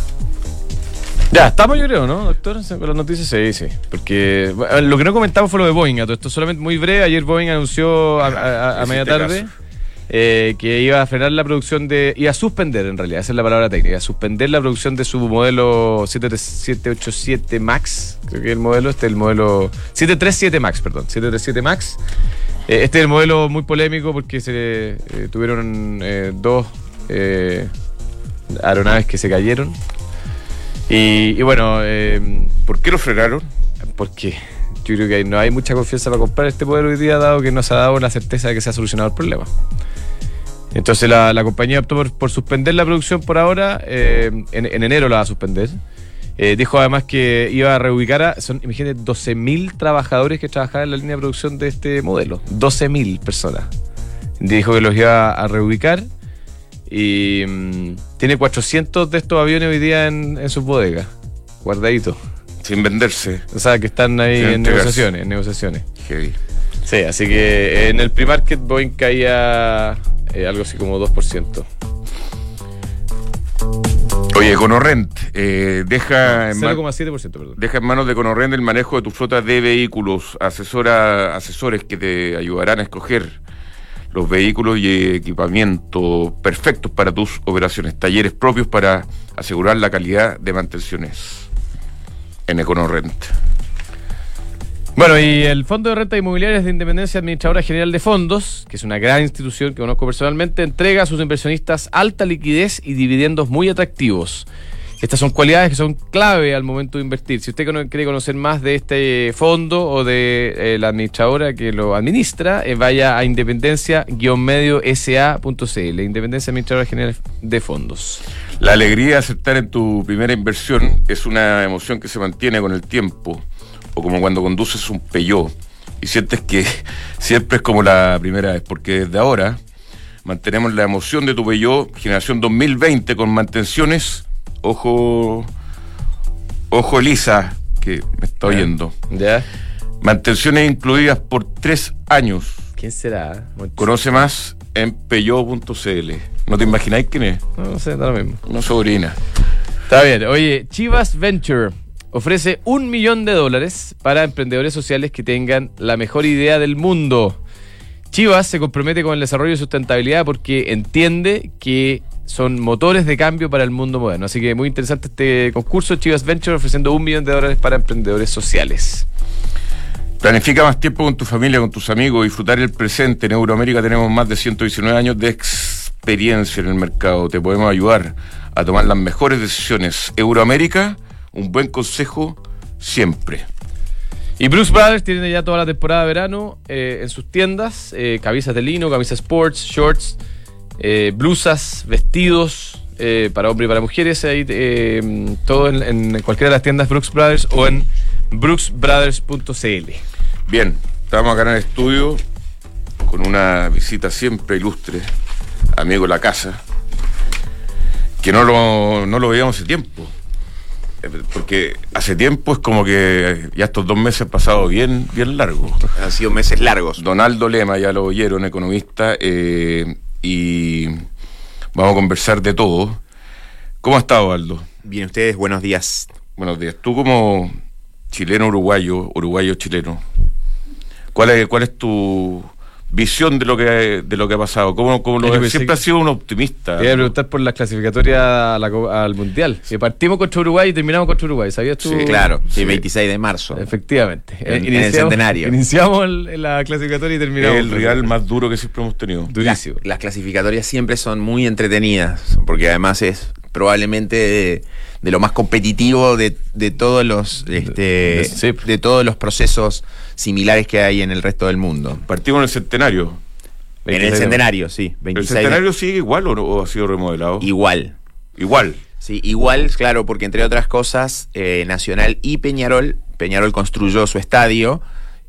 Ya, estamos yo creo, ¿no, doctor? Con las noticias, sí, sí. Porque bueno, lo que no comentamos fue lo de Boeing. A todo esto solamente muy breve. Ayer Boeing anunció a, a- a media Hiciste tarde caso. eh, que iba a frenar la producción de... Iba a suspender, en realidad, esa es la palabra técnica. A suspender la producción de su modelo siete ochenta y siete Max. Creo que es el modelo, este es el modelo... siete treinta y siete Max, perdón. siete treinta y siete Max. Eh, este es el modelo muy polémico porque se eh, tuvieron eh, dos eh, aeronaves que se cayeron. Y, y bueno, eh, ¿Por qué lo frenaron? porque yo creo que no hay mucha confianza para comprar este modelo hoy día, dado que no se ha dado la certeza de que se ha solucionado el problema. Entonces la, la compañía optó por, por suspender la producción por ahora, eh, en, en enero la va a suspender. Eh, dijo además que iba a reubicar a, son, imagínate, doce mil trabajadores que trabajaban en la línea de producción de este modelo. doce mil personas. Dijo que los iba a reubicar y mm, tiene cuatrocientos de estos aviones hoy día en, en sus bodegas, guardaditos. Sin venderse. O sea, que están ahí Sin en entregarse. negociaciones, en negociaciones. Heavy. Sí, así que en el pre-market Boeing caía eh, algo así como dos por ciento. Oye, Econorrent, eh, deja, en cero ma- coma siete por ciento, perdón. deja en manos de Econorrent el manejo de tu flota de vehículos, asesora, asesores que te ayudarán a escoger los vehículos y equipamiento perfectos para tus operaciones, talleres propios para asegurar la calidad de mantenciones en Econorrent. Bueno, y el Fondo de Renta Inmobiliaria de Independencia Administradora General de Fondos, que es una gran institución que conozco personalmente, entrega a sus inversionistas alta liquidez y dividendos muy atractivos. Estas son cualidades que son clave al momento de invertir. Si usted cono- quiere conocer más de este fondo o de eh, la administradora que lo administra, eh, vaya a independencia medio s a punto c l, Independencia Administradora General de Fondos. La alegría de acertar en tu primera inversión es una emoción que se mantiene con el tiempo, o como cuando conduces un Peugeot y sientes que siempre es como la primera vez, porque desde ahora mantenemos la emoción de tu Peugeot generación dos mil veinte con mantenciones, ojo, ojo Elisa, que me está oyendo, ¿Ya? mantenciones incluidas por tres años. ¿Quién será? Conoce más en peugeot punto c l. ¿No te imagináis quién es? No, no sé, da lo mismo. Una sobrina. Está bien. Oye, Chivas Venture ofrece un millón de dólares para emprendedores sociales que tengan la mejor idea del mundo. Chivas se compromete con el desarrollo y sustentabilidad porque entiende que son motores de cambio para el mundo moderno. Así que muy interesante este concurso. Chivas Venture ofreciendo un millón de dólares para emprendedores sociales. Planifica más tiempo con tu familia, con tus amigos, disfrutar el presente. En Euroamérica tenemos más de ciento diecinueve años de experiencia en el mercado. Te podemos ayudar a tomar las mejores decisiones. Euroamérica, un buen consejo siempre. Y Brooks Brothers tiene ya toda la temporada de verano eh, en sus tiendas. Eh, camisas de lino, camisas sports, shorts, eh, blusas, vestidos eh, para hombres y para mujeres. Ahí, eh, todo en, en cualquiera de las tiendas Brooks Brothers o en brooks brothers punto c l. Bien, estamos acá en el estudio con una visita siempre ilustre, amigo de la casa, que no lo, no lo veíamos hace tiempo. Porque hace tiempo es como que ya estos dos meses han pasado bien, bien largos. Han sido meses largos. Donaldo Lema, ya lo oyeron, economista, eh, y vamos a conversar de todo. ¿Cómo ha estado, Aldo? Bien, ustedes, buenos días. Buenos días. Tú como chileno-uruguayo, uruguayo-chileno, ¿cuál es, cuál es tu visión de lo que de lo que ha pasado? ¿Cómo, cómo lo Yo ves? pensé Siempre que- has sido un optimista. Te iba a preguntar por las clasificatorias a la co- al Mundial. Que partimos contra Uruguay y terminamos contra Uruguay. ¿Sabías tú? Sí, claro, sí, Sí. veintiséis de marzo. Efectivamente. En- Eh, en el centenario. Iniciamos el- la clasificatoria y terminamos. Es el rival más duro que siempre hemos tenido. durísimo. Las, las clasificatorias siempre son muy entretenidas, porque además es probablemente de, de lo más competitivo de, de todos los este, de- sí. de todos los procesos similares que hay en el resto del mundo. Partimos en el centenario. En el veintiséis de- centenario, sí, ¿El veintiséis de- centenario sigue igual o, no- o ha sido remodelado? igual. Igual. Sí, igual, claro, porque entre otras cosas, eh, Nacional y Peñarol, Peñarol construyó su estadio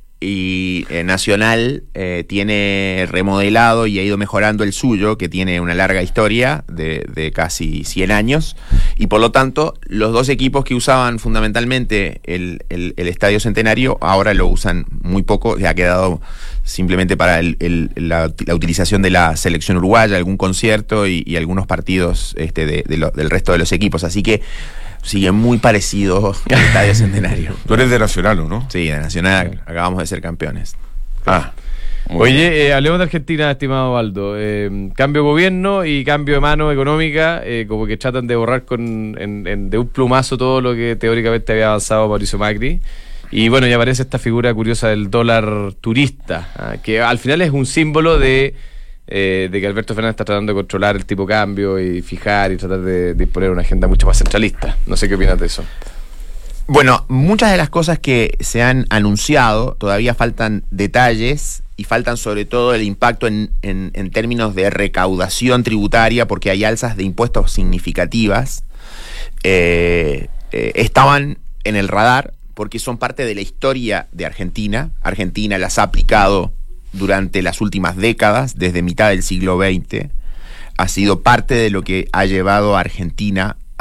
y eh, Nacional eh, tiene remodelado y ha ido mejorando el suyo, que tiene una larga historia de, de casi cien años, y por lo tanto, los dos equipos que usaban fundamentalmente el, el, el Estadio Centenario, ahora lo usan muy poco, ha quedado simplemente para el, el, la, la utilización de la selección uruguaya, algún concierto y, y algunos partidos este, de, de lo, del resto de los equipos, así que sigue muy parecido al Estadio Centenario. Tú eres de Nacional, ¿o no? Sí, de Nacional acabamos de ser campeones. Ah. muy bien. Oye, eh, hablemos de Argentina, estimado Baldo. Eh, cambio de gobierno y cambio de mano económica, eh, como que tratan de borrar con en, en- de un plumazo todo lo que teóricamente había avanzado Mauricio Macri. Y bueno, ya aparece esta figura curiosa del dólar turista, ah, que al final es un símbolo de, eh, de que Alberto Fernández está tratando de controlar el tipo de cambio y fijar y tratar de, de imponer una agenda mucho más centralista. No sé qué opinas de eso. Bueno, muchas de las cosas que se han anunciado, todavía faltan detalles y faltan sobre todo el impacto en, en, en términos de recaudación tributaria, porque hay alzas de impuestos significativas. Eh, eh, estaban en el radar porque son parte de la historia de Argentina. Argentina las ha aplicado durante las últimas décadas, desde mitad del siglo veinte. Ha sido parte de lo que ha llevado a Argentina a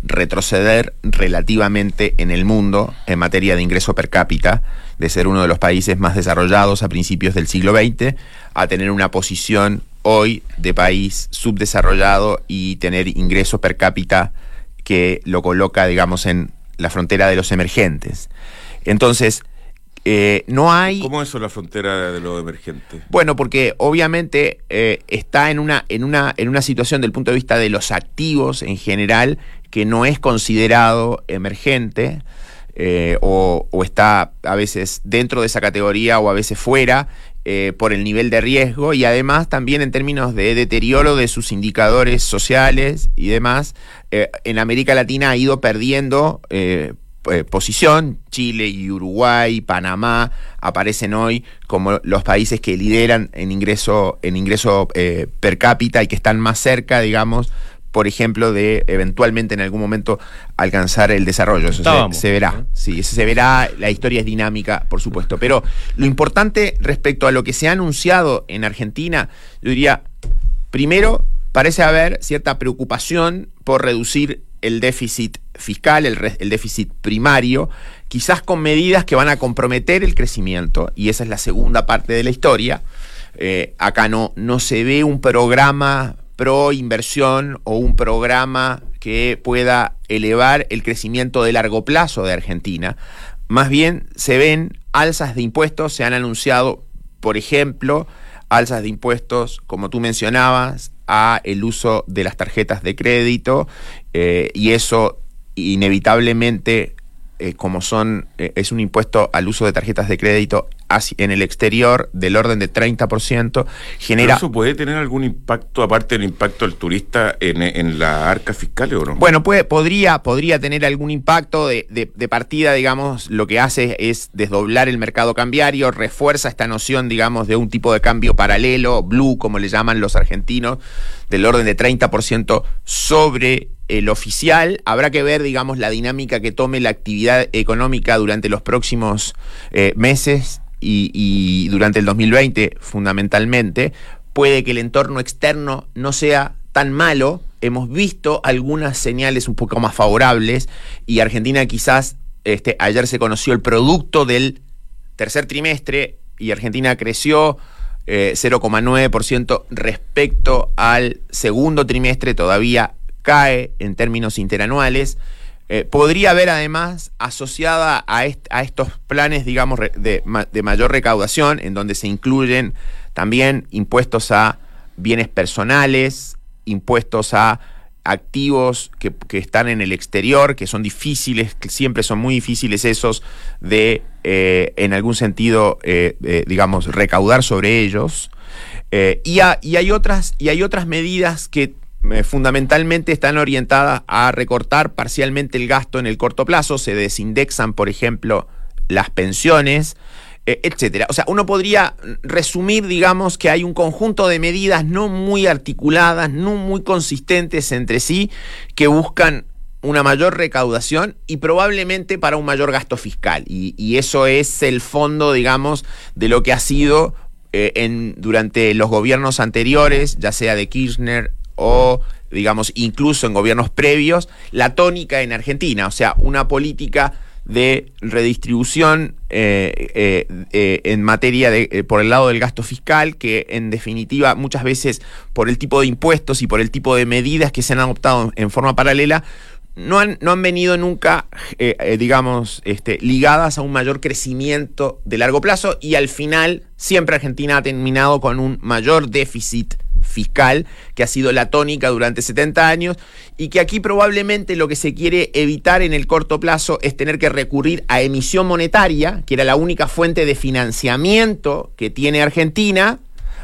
retroceder relativamente en el mundo en materia de ingreso per cápita, de ser uno de los países más desarrollados a principios del siglo veinte, a tener una posición hoy de país subdesarrollado y tener ingreso per cápita que lo coloca, digamos, en la frontera de los emergentes. Entonces, eh, no hay... ¿Cómo es eso la frontera de los emergentes? Bueno, porque obviamente eh, está en una, en, una, en una situación del punto de vista de los activos en general que no es considerado emergente, eh, o, o está a veces dentro de esa categoría o a veces fuera, eh, por el nivel de riesgo, y además también en términos de deterioro de sus indicadores sociales y demás. Eh, en América Latina ha ido perdiendo eh, eh, posición. Chile y Uruguay, Panamá aparecen hoy como los países que lideran en ingreso, en ingreso eh, per cápita y que están más cerca, digamos, por ejemplo, de eventualmente en algún momento alcanzar el desarrollo. Eso se, se verá. ¿eh? Sí, eso se verá. La historia es dinámica, por supuesto. Pero lo importante respecto a lo que se ha anunciado en Argentina, yo diría, primero, parece haber cierta preocupación por reducir el déficit fiscal, el, el déficit primario, quizás con medidas que van a comprometer el crecimiento, y esa es la segunda parte de la historia. Eh, acá no, no se ve un programa pro inversión o un programa que pueda elevar el crecimiento de largo plazo de Argentina. Más bien se ven alzas de impuestos, se han anunciado, por ejemplo, alzas de impuestos, como tú mencionabas, a el uso de las tarjetas de crédito, eh, y eso inevitablemente, eh, como son, eh, es un impuesto al uso de tarjetas de crédito en el exterior del orden de treinta por ciento, genera... ¿Pero eso puede tener algún impacto, aparte del impacto del turista, en, en la arca fiscal o no? Bueno, puede, podría, podría tener algún impacto de, de, de partida, digamos, lo que hace es desdoblar el mercado cambiario, refuerza esta noción, digamos, de un tipo de cambio paralelo, blue, como le llaman los argentinos, del orden de treinta por ciento sobre el oficial. Habrá que ver, digamos, la dinámica que tome la actividad económica durante los próximos eh, meses, Y, y durante el dos mil veinte fundamentalmente. Puede que el entorno externo no sea tan malo. Hemos visto algunas señales un poco más favorables, y Argentina quizás, este, ayer se conoció el producto del tercer trimestre y Argentina creció eh, cero coma nueve por ciento respecto al segundo trimestre, todavía cae en términos interanuales. Eh, podría haber además asociada a, est a estos planes, digamos, de, de mayor recaudación, en donde se incluyen también impuestos a bienes personales, impuestos a activos que, que están en el exterior, que son difíciles, que siempre son muy difíciles esos de, eh, en algún sentido, eh, eh, digamos, recaudar sobre ellos. Eh, y, a, y, hay otras, y hay otras medidas que fundamentalmente están orientadas a recortar parcialmente el gasto en el corto plazo. Se desindexan, por ejemplo, las pensiones, eh, etcétera. O sea, uno podría resumir, digamos, que hay un conjunto de medidas no muy articuladas, no muy consistentes entre sí, que buscan una mayor recaudación y probablemente para un mayor gasto fiscal. Y, y eso es el fondo, digamos, de lo que ha sido eh, en, durante los gobiernos anteriores, ya sea de Kirchner o, digamos, incluso en gobiernos previos, la tónica en Argentina. O sea, una política de redistribución eh, eh, eh, en materia de, eh, por el lado del gasto fiscal, que en definitiva muchas veces por el tipo de impuestos y por el tipo de medidas que se han adoptado en forma paralela, no han, no han venido nunca, eh, eh, digamos, este, ligadas a un mayor crecimiento de largo plazo, y al final siempre Argentina ha terminado con un mayor déficit fiscal, que ha sido la tónica durante setenta años, y que aquí probablemente lo que se quiere evitar en el corto plazo es tener que recurrir a emisión monetaria, que era la única fuente de financiamiento que tiene Argentina,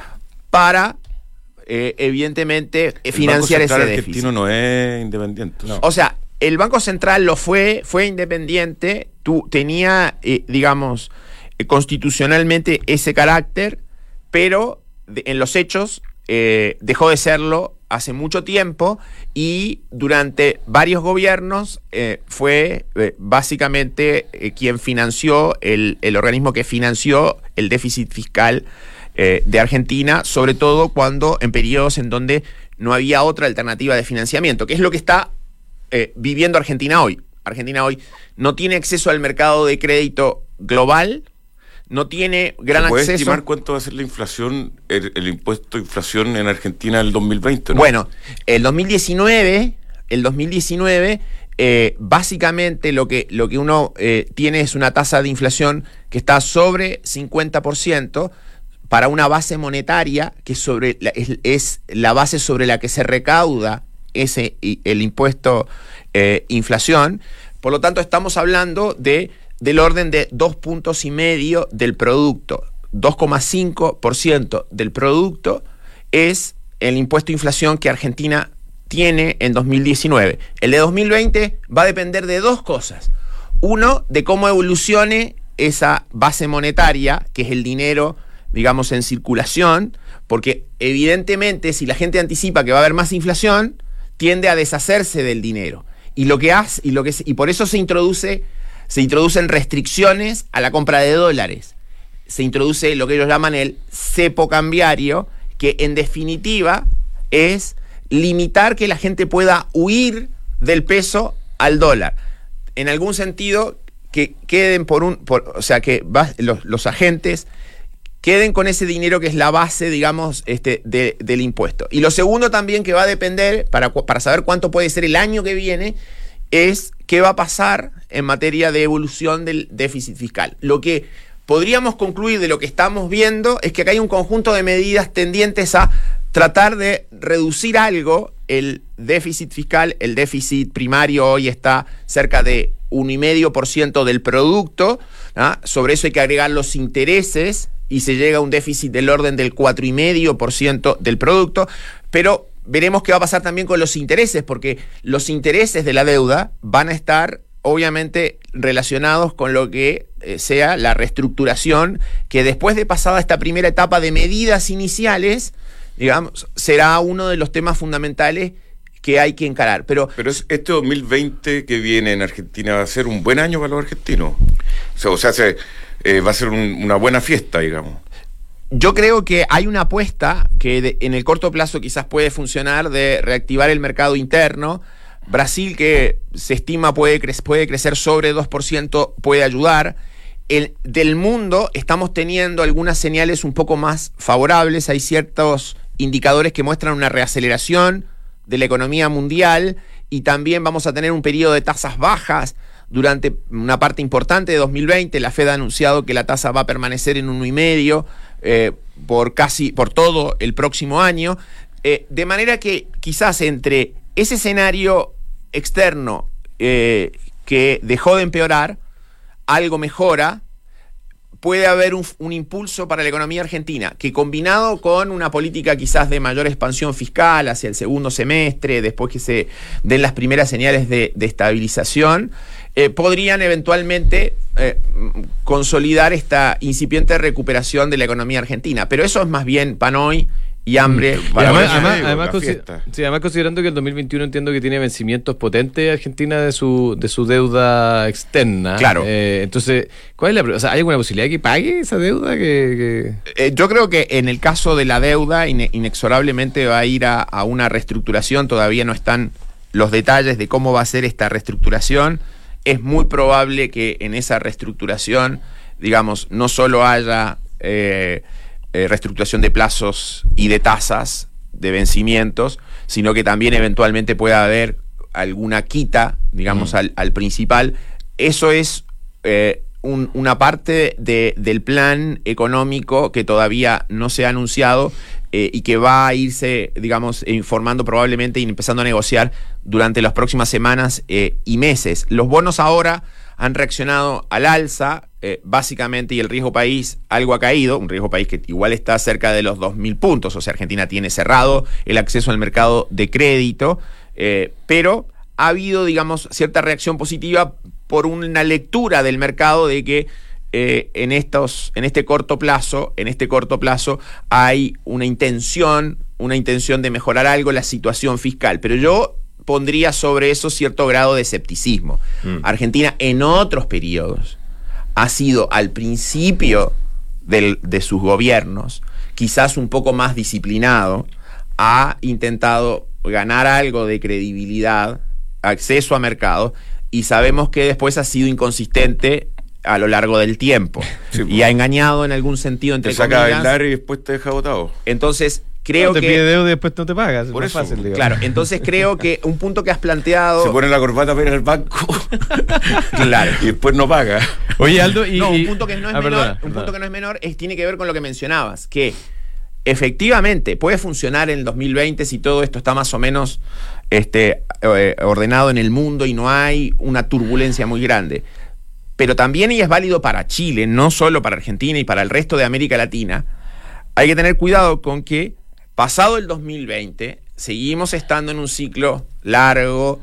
para eh, evidentemente el financiar Banco Central ese déficit. argentino no es independiente. No. O sea, el Banco Central lo fue, fue independiente, tú, tenía, eh, digamos, eh, constitucionalmente ese carácter, pero de, en los hechos Eh, dejó de serlo hace mucho tiempo, y durante varios gobiernos eh, fue eh, básicamente eh, quien financió, el, el organismo que financió el déficit fiscal eh, de Argentina, sobre todo cuando en periodos en donde no había otra alternativa de financiamiento, que es lo que está eh, viviendo Argentina hoy. Argentina hoy no tiene acceso al mercado de crédito global, no tiene gran ¿Se puede acceso. estimar cuánto va a ser la inflación, el, el impuesto de inflación en Argentina en el dos mil veinte? ¿No? Bueno, el dos mil diecinueve, el dos mil diecinueve, eh, básicamente lo que, lo que uno eh, tiene es una tasa de inflación que está sobre cincuenta por ciento para una base monetaria que sobre la, es, es la base sobre la que se recauda ese el impuesto eh, inflación. Por lo tanto, estamos hablando de del orden de dos puntos y medio del producto. dos coma cinco por ciento del producto es el impuesto de inflación que Argentina tiene en dos mil diecinueve. El de dos mil veinte va a depender de dos cosas. Uno, de cómo evolucione esa base monetaria, que es el dinero, digamos, en circulación, porque evidentemente si la gente anticipa que va a haber más inflación, tiende a deshacerse del dinero. Y lo que hace, y lo que y por eso se introduce se introducen restricciones a la compra de dólares. Se introduce lo que ellos llaman el cepo cambiario, que en definitiva es limitar que la gente pueda huir del peso al dólar. En algún sentido, que queden por un, por, o sea, que va, los, los agentes queden con ese dinero que es la base, digamos, este, de, del impuesto. Y lo segundo también que va a depender, para, para saber cuánto puede ser el año que viene, es qué va a pasar en materia de evolución del déficit fiscal. Lo que podríamos concluir de lo que estamos viendo es que acá hay un conjunto de medidas tendientes a tratar de reducir algo el déficit fiscal. El déficit primario hoy está cerca de uno coma cinco por ciento del producto, ¿no? Sobre eso hay que agregar los intereses y se llega a un déficit del orden del cuatro coma cinco por ciento del producto, pero veremos qué va a pasar también con los intereses, porque los intereses de la deuda van a estar obviamente relacionados con lo que eh, sea la reestructuración, que después de pasada esta primera etapa de medidas iniciales, digamos, será uno de los temas fundamentales que hay que encarar. Pero, Pero es, este dos mil veinte que viene en Argentina va a ser un buen año para los argentinos. O sea, o sea se, eh, va a ser un, una buena fiesta, digamos. Yo creo que hay una apuesta que de, en el corto plazo quizás puede funcionar, de reactivar el mercado interno. Brasil, que se estima puede, cre- puede crecer sobre dos por ciento, puede ayudar. El, del mundo estamos teniendo algunas señales un poco más favorables. Hay ciertos indicadores que muestran una reaceleración de la economía mundial, y también vamos a tener un periodo de tasas bajas durante una parte importante de dos mil veinte. La Fed ha anunciado que la tasa va a permanecer en uno y medio eh, por casi por todo el próximo año, eh, de manera que quizás entre ese escenario externo eh, que dejó de empeorar, algo mejora, puede haber un, un impulso para la economía argentina, que combinado con una política quizás de mayor expansión fiscal hacia el segundo semestre, después que se den las primeras señales de, de estabilización, eh, podrían eventualmente eh, consolidar esta incipiente recuperación de la economía argentina. Pero eso es más bien pan hoy y hambre. Y para además, la además, digo, además, la consi- fiesta. sí, además considerando que el dos mil veintiuno entiendo que tiene vencimientos potentes Argentina de su de su deuda externa. Claro. Eh, entonces, ¿cuál es la, o sea, ¿hay alguna posibilidad de que pague esa deuda? Que, que... Eh, yo creo que en el caso de la deuda, ine- inexorablemente va a ir a, a una reestructuración. Todavía no están los detalles de cómo va a ser esta reestructuración. Es muy probable que en esa reestructuración, digamos, no solo haya eh, eh, reestructuración de plazos y de tasas de vencimientos, sino que también eventualmente pueda haber alguna quita, digamos, mm. al, al principal. Eso es eh, un, una parte de, del plan económico que todavía no se ha anunciado eh, y que va a irse, digamos, informando probablemente y empezando a negociar durante las próximas semanas eh, y meses. Los bonos ahora han reaccionado al alza, eh, básicamente, y el riesgo país algo ha caído, un riesgo país que igual está cerca de los dos mil puntos, o sea, Argentina tiene cerrado el acceso al mercado de crédito, eh, pero ha habido, digamos, cierta reacción positiva por una lectura del mercado de que eh, en estos, en este corto plazo, en este corto plazo hay una intención, una intención de mejorar algo la situación fiscal, pero yo pondría sobre eso cierto grado de escepticismo. Mm. Argentina en otros periodos ha sido al principio del, de sus gobiernos quizás un poco más disciplinado, ha intentado ganar algo de credibilidad acceso a mercados, y sabemos que después ha sido inconsistente a lo largo del tiempo. Sí, y ha engañado en algún sentido, entre te saca comillas. a bailar y después te deja botado. Entonces, creo no, te que... Te pide deuda y después no te pagas. Por es eso. fácil, digamos. Claro, entonces creo que un punto que has planteado... Se pone la corbata para ir al banco. Claro. Y después no paga. Oye, Aldo, y... No, un y- punto que no es ah, menor, perdona, un perdona. punto que no es menor es, tiene que ver con lo que mencionabas, que efectivamente puede funcionar en el dos mil veinte si todo esto está más o menos este, eh, ordenado en el mundo y no hay una turbulencia muy grande. Pero también, y es válido para Chile, no solo para Argentina y para el resto de América Latina, hay que tener cuidado con que, pasado el dos mil veinte, seguimos estando en un ciclo largo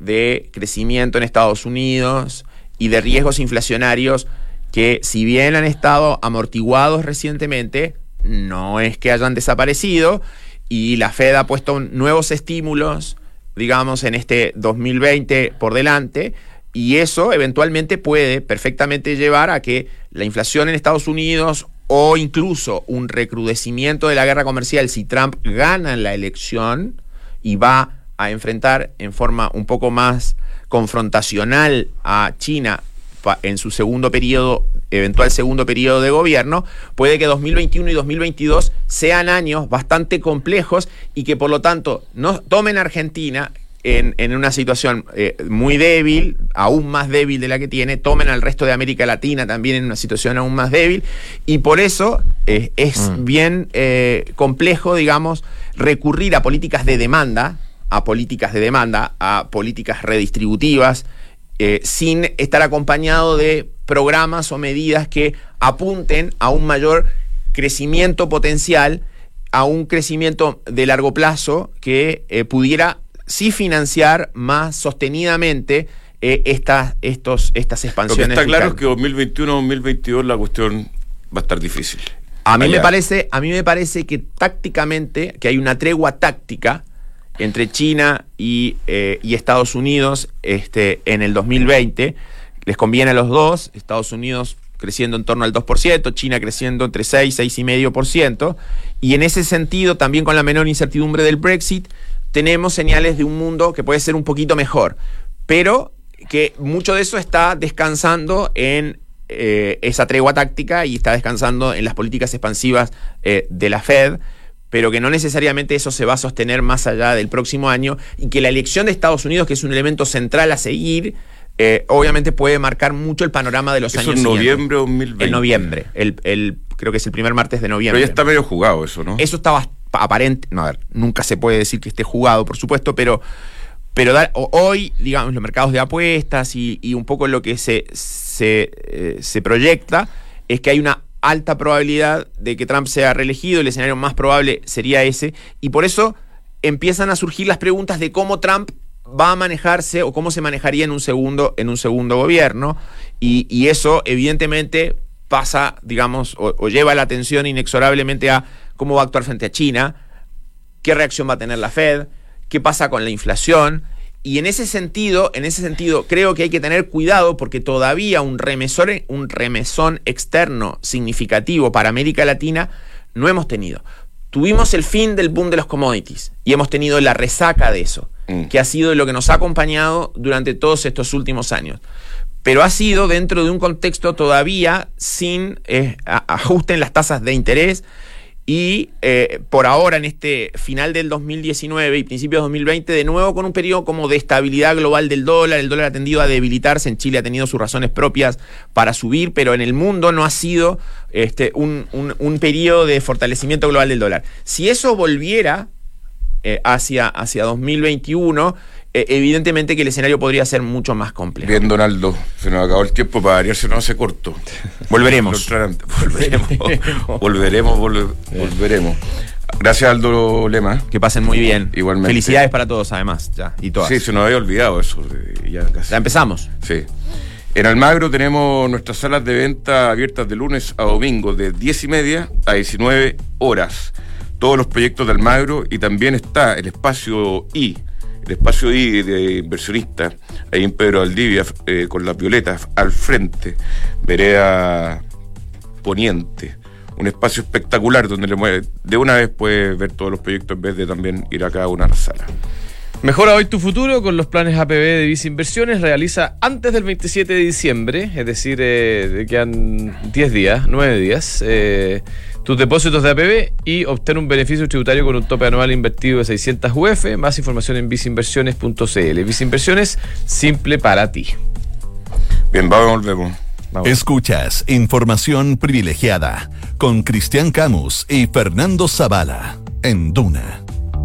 de crecimiento en Estados Unidos y de riesgos inflacionarios que, si bien han estado amortiguados recientemente, no es que hayan desaparecido, y la Fed ha puesto nuevos estímulos, digamos, en este dos mil veinte por delante, y eso eventualmente puede perfectamente llevar a que la inflación en Estados Unidos, o incluso un recrudecimiento de la guerra comercial si Trump gana la elección y va a enfrentar en forma un poco más confrontacional a China en su segundo periodo, eventual segundo periodo de gobierno, puede que dos mil veintiuno y dos mil veintidós sean años bastante complejos y que por lo tanto no tomen a Argentina en, en una situación eh, muy débil, aún más débil de la que tiene, tomen al resto de América Latina también en una situación aún más débil, y por eso eh, es mm. bien eh, complejo, digamos, recurrir a políticas de demanda, a políticas de demanda, a políticas redistributivas, eh, sin estar acompañado de programas o medidas que apunten a un mayor crecimiento potencial, a un crecimiento de largo plazo que eh, pudiera sí financiar más sostenidamente eh, estas, estos, estas expansiones. Lo que está claro es fiscales. que dos mil veintiuno dos mil veintidós la cuestión va a estar difícil. A mí, Allá. me parece, a mí me parece que tácticamente, que hay una tregua táctica entre China y, eh, y Estados Unidos este, en el dos mil veinte. Les conviene a los dos, Estados Unidos creciendo en torno al dos por ciento, China creciendo entre seis, seis coma cinco por ciento, y en ese sentido, también con la menor incertidumbre del Brexit, tenemos señales de un mundo que puede ser un poquito mejor, pero que mucho de eso está descansando en eh, esa tregua táctica y está descansando en las políticas expansivas eh, de la Fed, pero que no necesariamente eso se va a sostener más allá del próximo año, y que la elección de Estados Unidos, que es un elemento central a seguir, eh, obviamente puede marcar mucho el panorama de los eso años en siguientes. noviembre de dos mil veinte. En noviembre, el, el, creo que es el primer martes de noviembre. Pero ya está medio jugado eso, ¿no? Eso estaba aparente, no, a ver, nunca se puede decir que esté jugado, por supuesto, pero, pero dar, o, hoy, digamos, los mercados de apuestas y, y un poco lo que se, se, eh, se proyecta es que hay una alta probabilidad de que Trump sea reelegido, el escenario más probable sería ese, y por eso empiezan a surgir las preguntas de cómo Trump va a manejarse o cómo se manejaría en un segundo, en un segundo gobierno, y, y eso evidentemente pasa, digamos, o, o lleva la atención inexorablemente a cómo va a actuar frente a China, qué reacción va a tener la Fed, qué pasa con la inflación. Y en ese sentido, en ese sentido, creo que hay que tener cuidado, porque todavía un remesón, un remesón externo significativo para América Latina no hemos tenido. Tuvimos el fin del boom de los commodities y hemos tenido la resaca de eso, mm. que ha sido lo que nos ha acompañado durante todos estos últimos años. Pero ha sido dentro de un contexto todavía sin eh, ajuste en las tasas de interés. Y eh, por ahora, en este final del dos mil diecinueve y principios de dos mil veinte, de nuevo con un periodo como de estabilidad global del dólar. El dólar ha tendido a debilitarse. En Chile ha tenido sus razones propias para subir, pero en el mundo no ha sido este, un, un, un periodo de fortalecimiento global del dólar. Si eso volviera eh, hacia, hacia dos mil veintiuno, eh, evidentemente que el escenario podría ser mucho más complejo. Bien, Donaldo, se nos acabó el tiempo, para variar se nos hace corto. Volveremos. Volveremos. volveremos, volve, volveremos. Gracias, Aldo Lema. Que pasen muy bien. Igualmente. Felicidades para todos, además, ya, y todas. Sí, se nos había olvidado eso. Ya, casi. Ya empezamos. Sí. En Almagro tenemos nuestras salas de venta abiertas de lunes a domingo, de diez y media a diecinueve horas. Todos los proyectos de Almagro, y también está el espacio I, el espacio I de inversionista, ahí en Pedro Valdivia, eh, con las violetas al frente, vereda poniente. Un espacio espectacular donde le mueve, de una vez puede ver todos los proyectos en vez de también ir a cada una a la sala. Mejora hoy tu futuro con los planes A P B de Visa Inversiones. Realiza antes del veintisiete de diciembre, es decir, eh, quedan diez días, nueve días, eh, tus depósitos de A P B y obtén un beneficio tributario con un tope anual invertido de seiscientas U F. Más información en visa inversiones punto c l. Visa Inversiones, simple para ti. Bien, vamos, volvemos. Vamos. Escuchas Información Privilegiada con Cristian Camus y Fernando Zavala en Duna.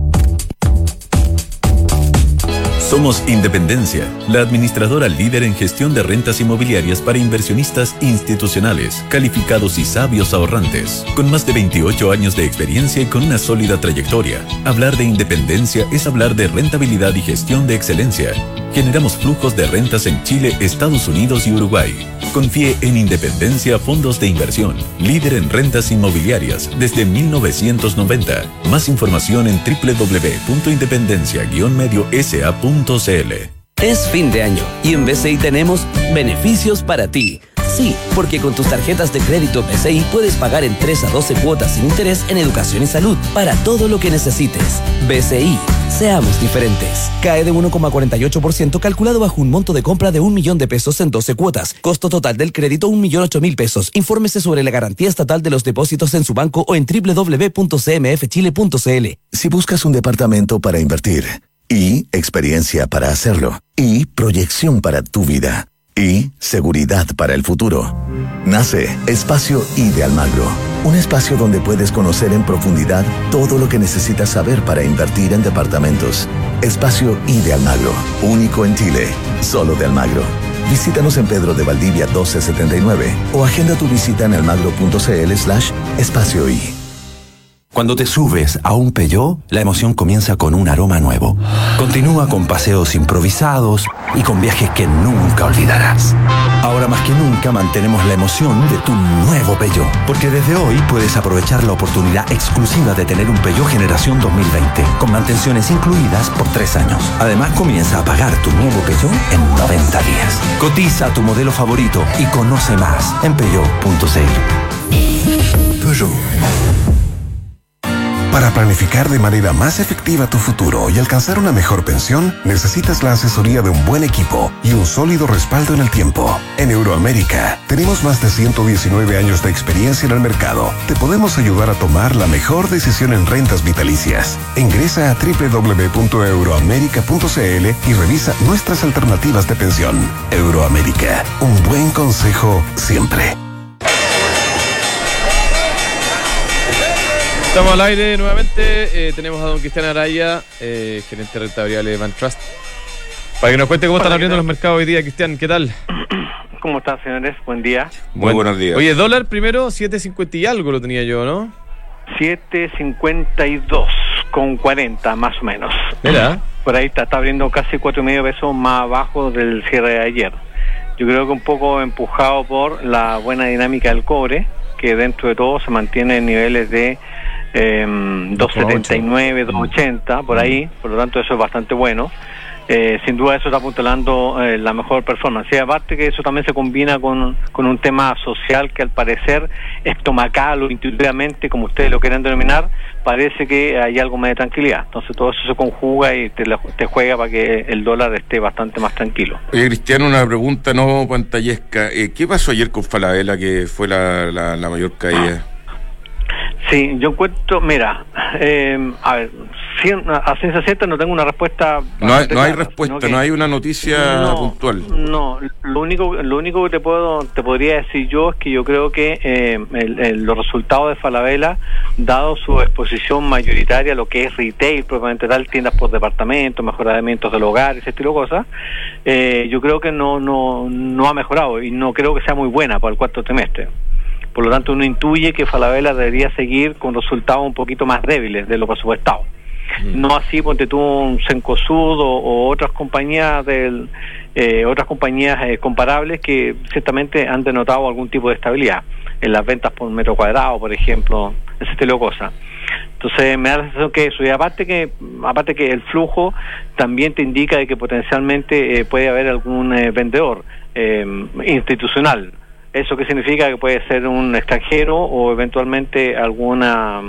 Somos Independencia, la administradora líder en gestión de rentas inmobiliarias para inversionistas institucionales, calificados y sabios ahorrantes, con más de veintiocho años de experiencia y con una sólida trayectoria. Hablar de independencia es hablar de rentabilidad y gestión de excelencia. Generamos flujos de rentas en Chile, Estados Unidos y Uruguay. Confíe en Independencia Fondos de Inversión, líder en rentas inmobiliarias desde mil novecientos noventa. Más información en doble u doble u doble u punto independencia guion medio s a punto c l. Es fin de año y en B C I tenemos beneficios para ti. Sí, porque con tus tarjetas de crédito B C I puedes pagar en tres a doce cuotas sin interés en educación y salud para todo lo que necesites. B C I, seamos diferentes. C A E de uno coma cuarenta y ocho por ciento calculado bajo un monto de compra de un millón de pesos en doce cuotas. Costo total del crédito un millón ocho mil pesos. Infórmese sobre la garantía estatal de los depósitos en su banco o en doble u doble u doble u punto c m f chile punto c l. Si buscas un departamento para invertir, y experiencia para hacerlo, y proyección para tu vida, y seguridad para el futuro, nace Espacio I de Almagro. Un espacio donde puedes conocer en profundidad todo lo que necesitas saber para invertir en departamentos. Espacio I de Almagro, único en Chile, solo de Almagro. Visítanos en Pedro de Valdivia doce setenta y nueve o agenda tu visita en almagro.cl slash espacio I. Cuando te subes a un Peugeot, la emoción comienza con un aroma nuevo. Continúa con paseos improvisados y con viajes que nunca olvidarás. Ahora más que nunca mantenemos la emoción de tu nuevo Peugeot, porque desde hoy puedes aprovechar la oportunidad exclusiva de tener un Peugeot generación dos mil veinte, con mantenciones incluidas por tres años. Además, comienza a pagar tu nuevo Peugeot en noventa días. Cotiza tu modelo favorito y conoce más en peugeot punto c l. Peugeot. Para planificar de manera más efectiva tu futuro y alcanzar una mejor pensión, necesitas la asesoría de un buen equipo y un sólido respaldo en el tiempo. En Euroamérica, tenemos más de ciento diecinueve años de experiencia en el mercado. Te podemos ayudar a tomar la mejor decisión en rentas vitalicias. Ingresa a doble u doble u doble u punto euroamerica punto c l y revisa nuestras alternativas de pensión. Euroamérica, un buen consejo siempre. Estamos al aire nuevamente, eh, tenemos a don Cristian Araya, eh, gerente de rentabilidad de Van Trust, para que nos cuente cómo Hola, están abriendo los mercados hoy día. Cristian, ¿qué tal? ¿Cómo están, señores? Buen día. Muy Buen, buenos días. Oye, dólar primero, siete cincuenta y algo lo tenía yo, ¿no? siete cincuenta y dos con cuarenta, más o menos. Mira. Por ahí está, está abriendo casi cuatro y medio pesos más abajo del cierre de ayer. Yo creo que un poco empujado por la buena dinámica del cobre, que dentro de todo se mantiene en niveles de Eh, dos setenta y nueve, dos ochenta, por ahí, por lo tanto eso es bastante bueno. Eh, sin duda eso está apuntalando eh, la mejor performance. Y aparte que eso también se combina con, con un tema social que al parecer estomacal o intuitivamente, como ustedes lo quieran denominar, parece que hay algo más de tranquilidad. Entonces todo eso se conjuga y te, te juega para que el dólar esté bastante más tranquilo. Oye, Cristiano, una pregunta no pantallesca. Eh, ¿Qué pasó ayer con Falabella, que fue la, la, la mayor caída? Sí, yo encuentro, mira, eh, a ver, si, a ciencia cierta no tengo una respuesta. No hay, no hay respuesta, que, no hay una noticia no, puntual. No, lo único, lo único que te puedo, te podría decir yo es que yo creo que eh, el, el, los resultados de Falabella, dado su exposición mayoritaria a lo que es retail propiamente tal, tiendas por departamento, mejoramientos del hogar, ese estilo de cosas, eh, yo creo que no, no, no ha mejorado y no creo que sea muy buena para el cuarto trimestre. Por lo tanto, uno intuye que Falabella debería seguir con resultados un poquito más débiles de lo presupuestado. Mm. No así, ponte tú un Cencosud o, o otras compañías del, eh, otras compañías eh, comparables que ciertamente han denotado algún tipo de estabilidad en las ventas por metro cuadrado, por ejemplo, ese estilo de cosas. Entonces me da la sensación que eso, y aparte que aparte que el flujo también te indica de que potencialmente eh, puede haber algún eh, vendedor eh, institucional. ¿Eso qué significa? Que puede ser un extranjero o eventualmente alguna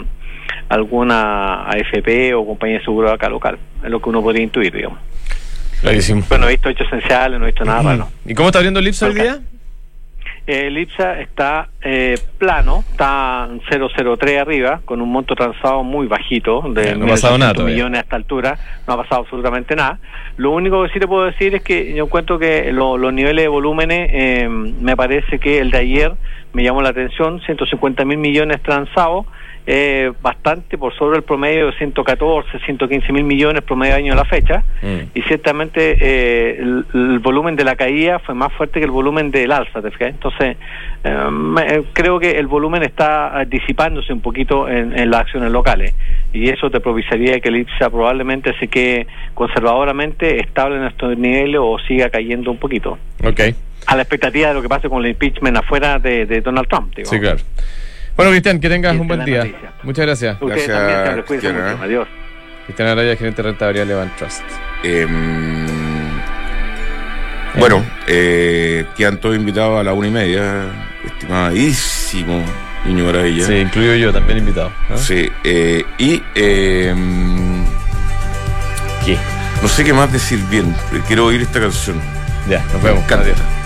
alguna A F P o compañía de seguro acá local, es lo que uno podría intuir, digamos. Clarísimo. Pero no he visto hechos esenciales, no he visto nada malo. ¿Y cómo está abriendo el IPSA hoy día? El IPSA está eh, plano, está en cero cero tres arriba, con un monto transado muy bajito, de no ha pasado nada todavía. millones a esta altura, no ha pasado absolutamente nada. Lo único que sí te puedo decir es que yo encuentro que lo, los niveles de volúmenes, eh, me parece que el de ayer me llamó la atención, ciento cincuenta mil millones transados, eh, bastante por sobre el promedio de ciento catorce, ciento quince mil millones promedio de año a la fecha, mm. y ciertamente eh, el, el volumen de la caída fue más fuerte que el volumen del alza, ¿te fijas? Entonces eh, me, creo que el volumen está disipándose un poquito en, en las acciones locales, y eso te propiciaría que el IPSA probablemente se quede conservadoramente estable en estos niveles o siga cayendo un poquito. Okay. A la expectativa de lo que pase con el impeachment afuera de, de Donald Trump, digo. Sí, claro. Bueno, Cristian, que tengas Y un buen esta es día. la noticia. Muchas gracias. Ustedes Gracias, también, siempre cuídense Cristian, mucho. ¿eh? Adiós. Cristian Araya, gerente de renta variable Van Trust. Eh, bueno, eh, quedan todos invitados a la una y media, estimadísimo Niño Maravilla. Sí, incluyo yo, también invitado. ¿eh? Sí, eh, y eh, ¿qué? no sé qué más decir bien, quiero oír esta canción. Ya, nos vemos. Canta. Adiós.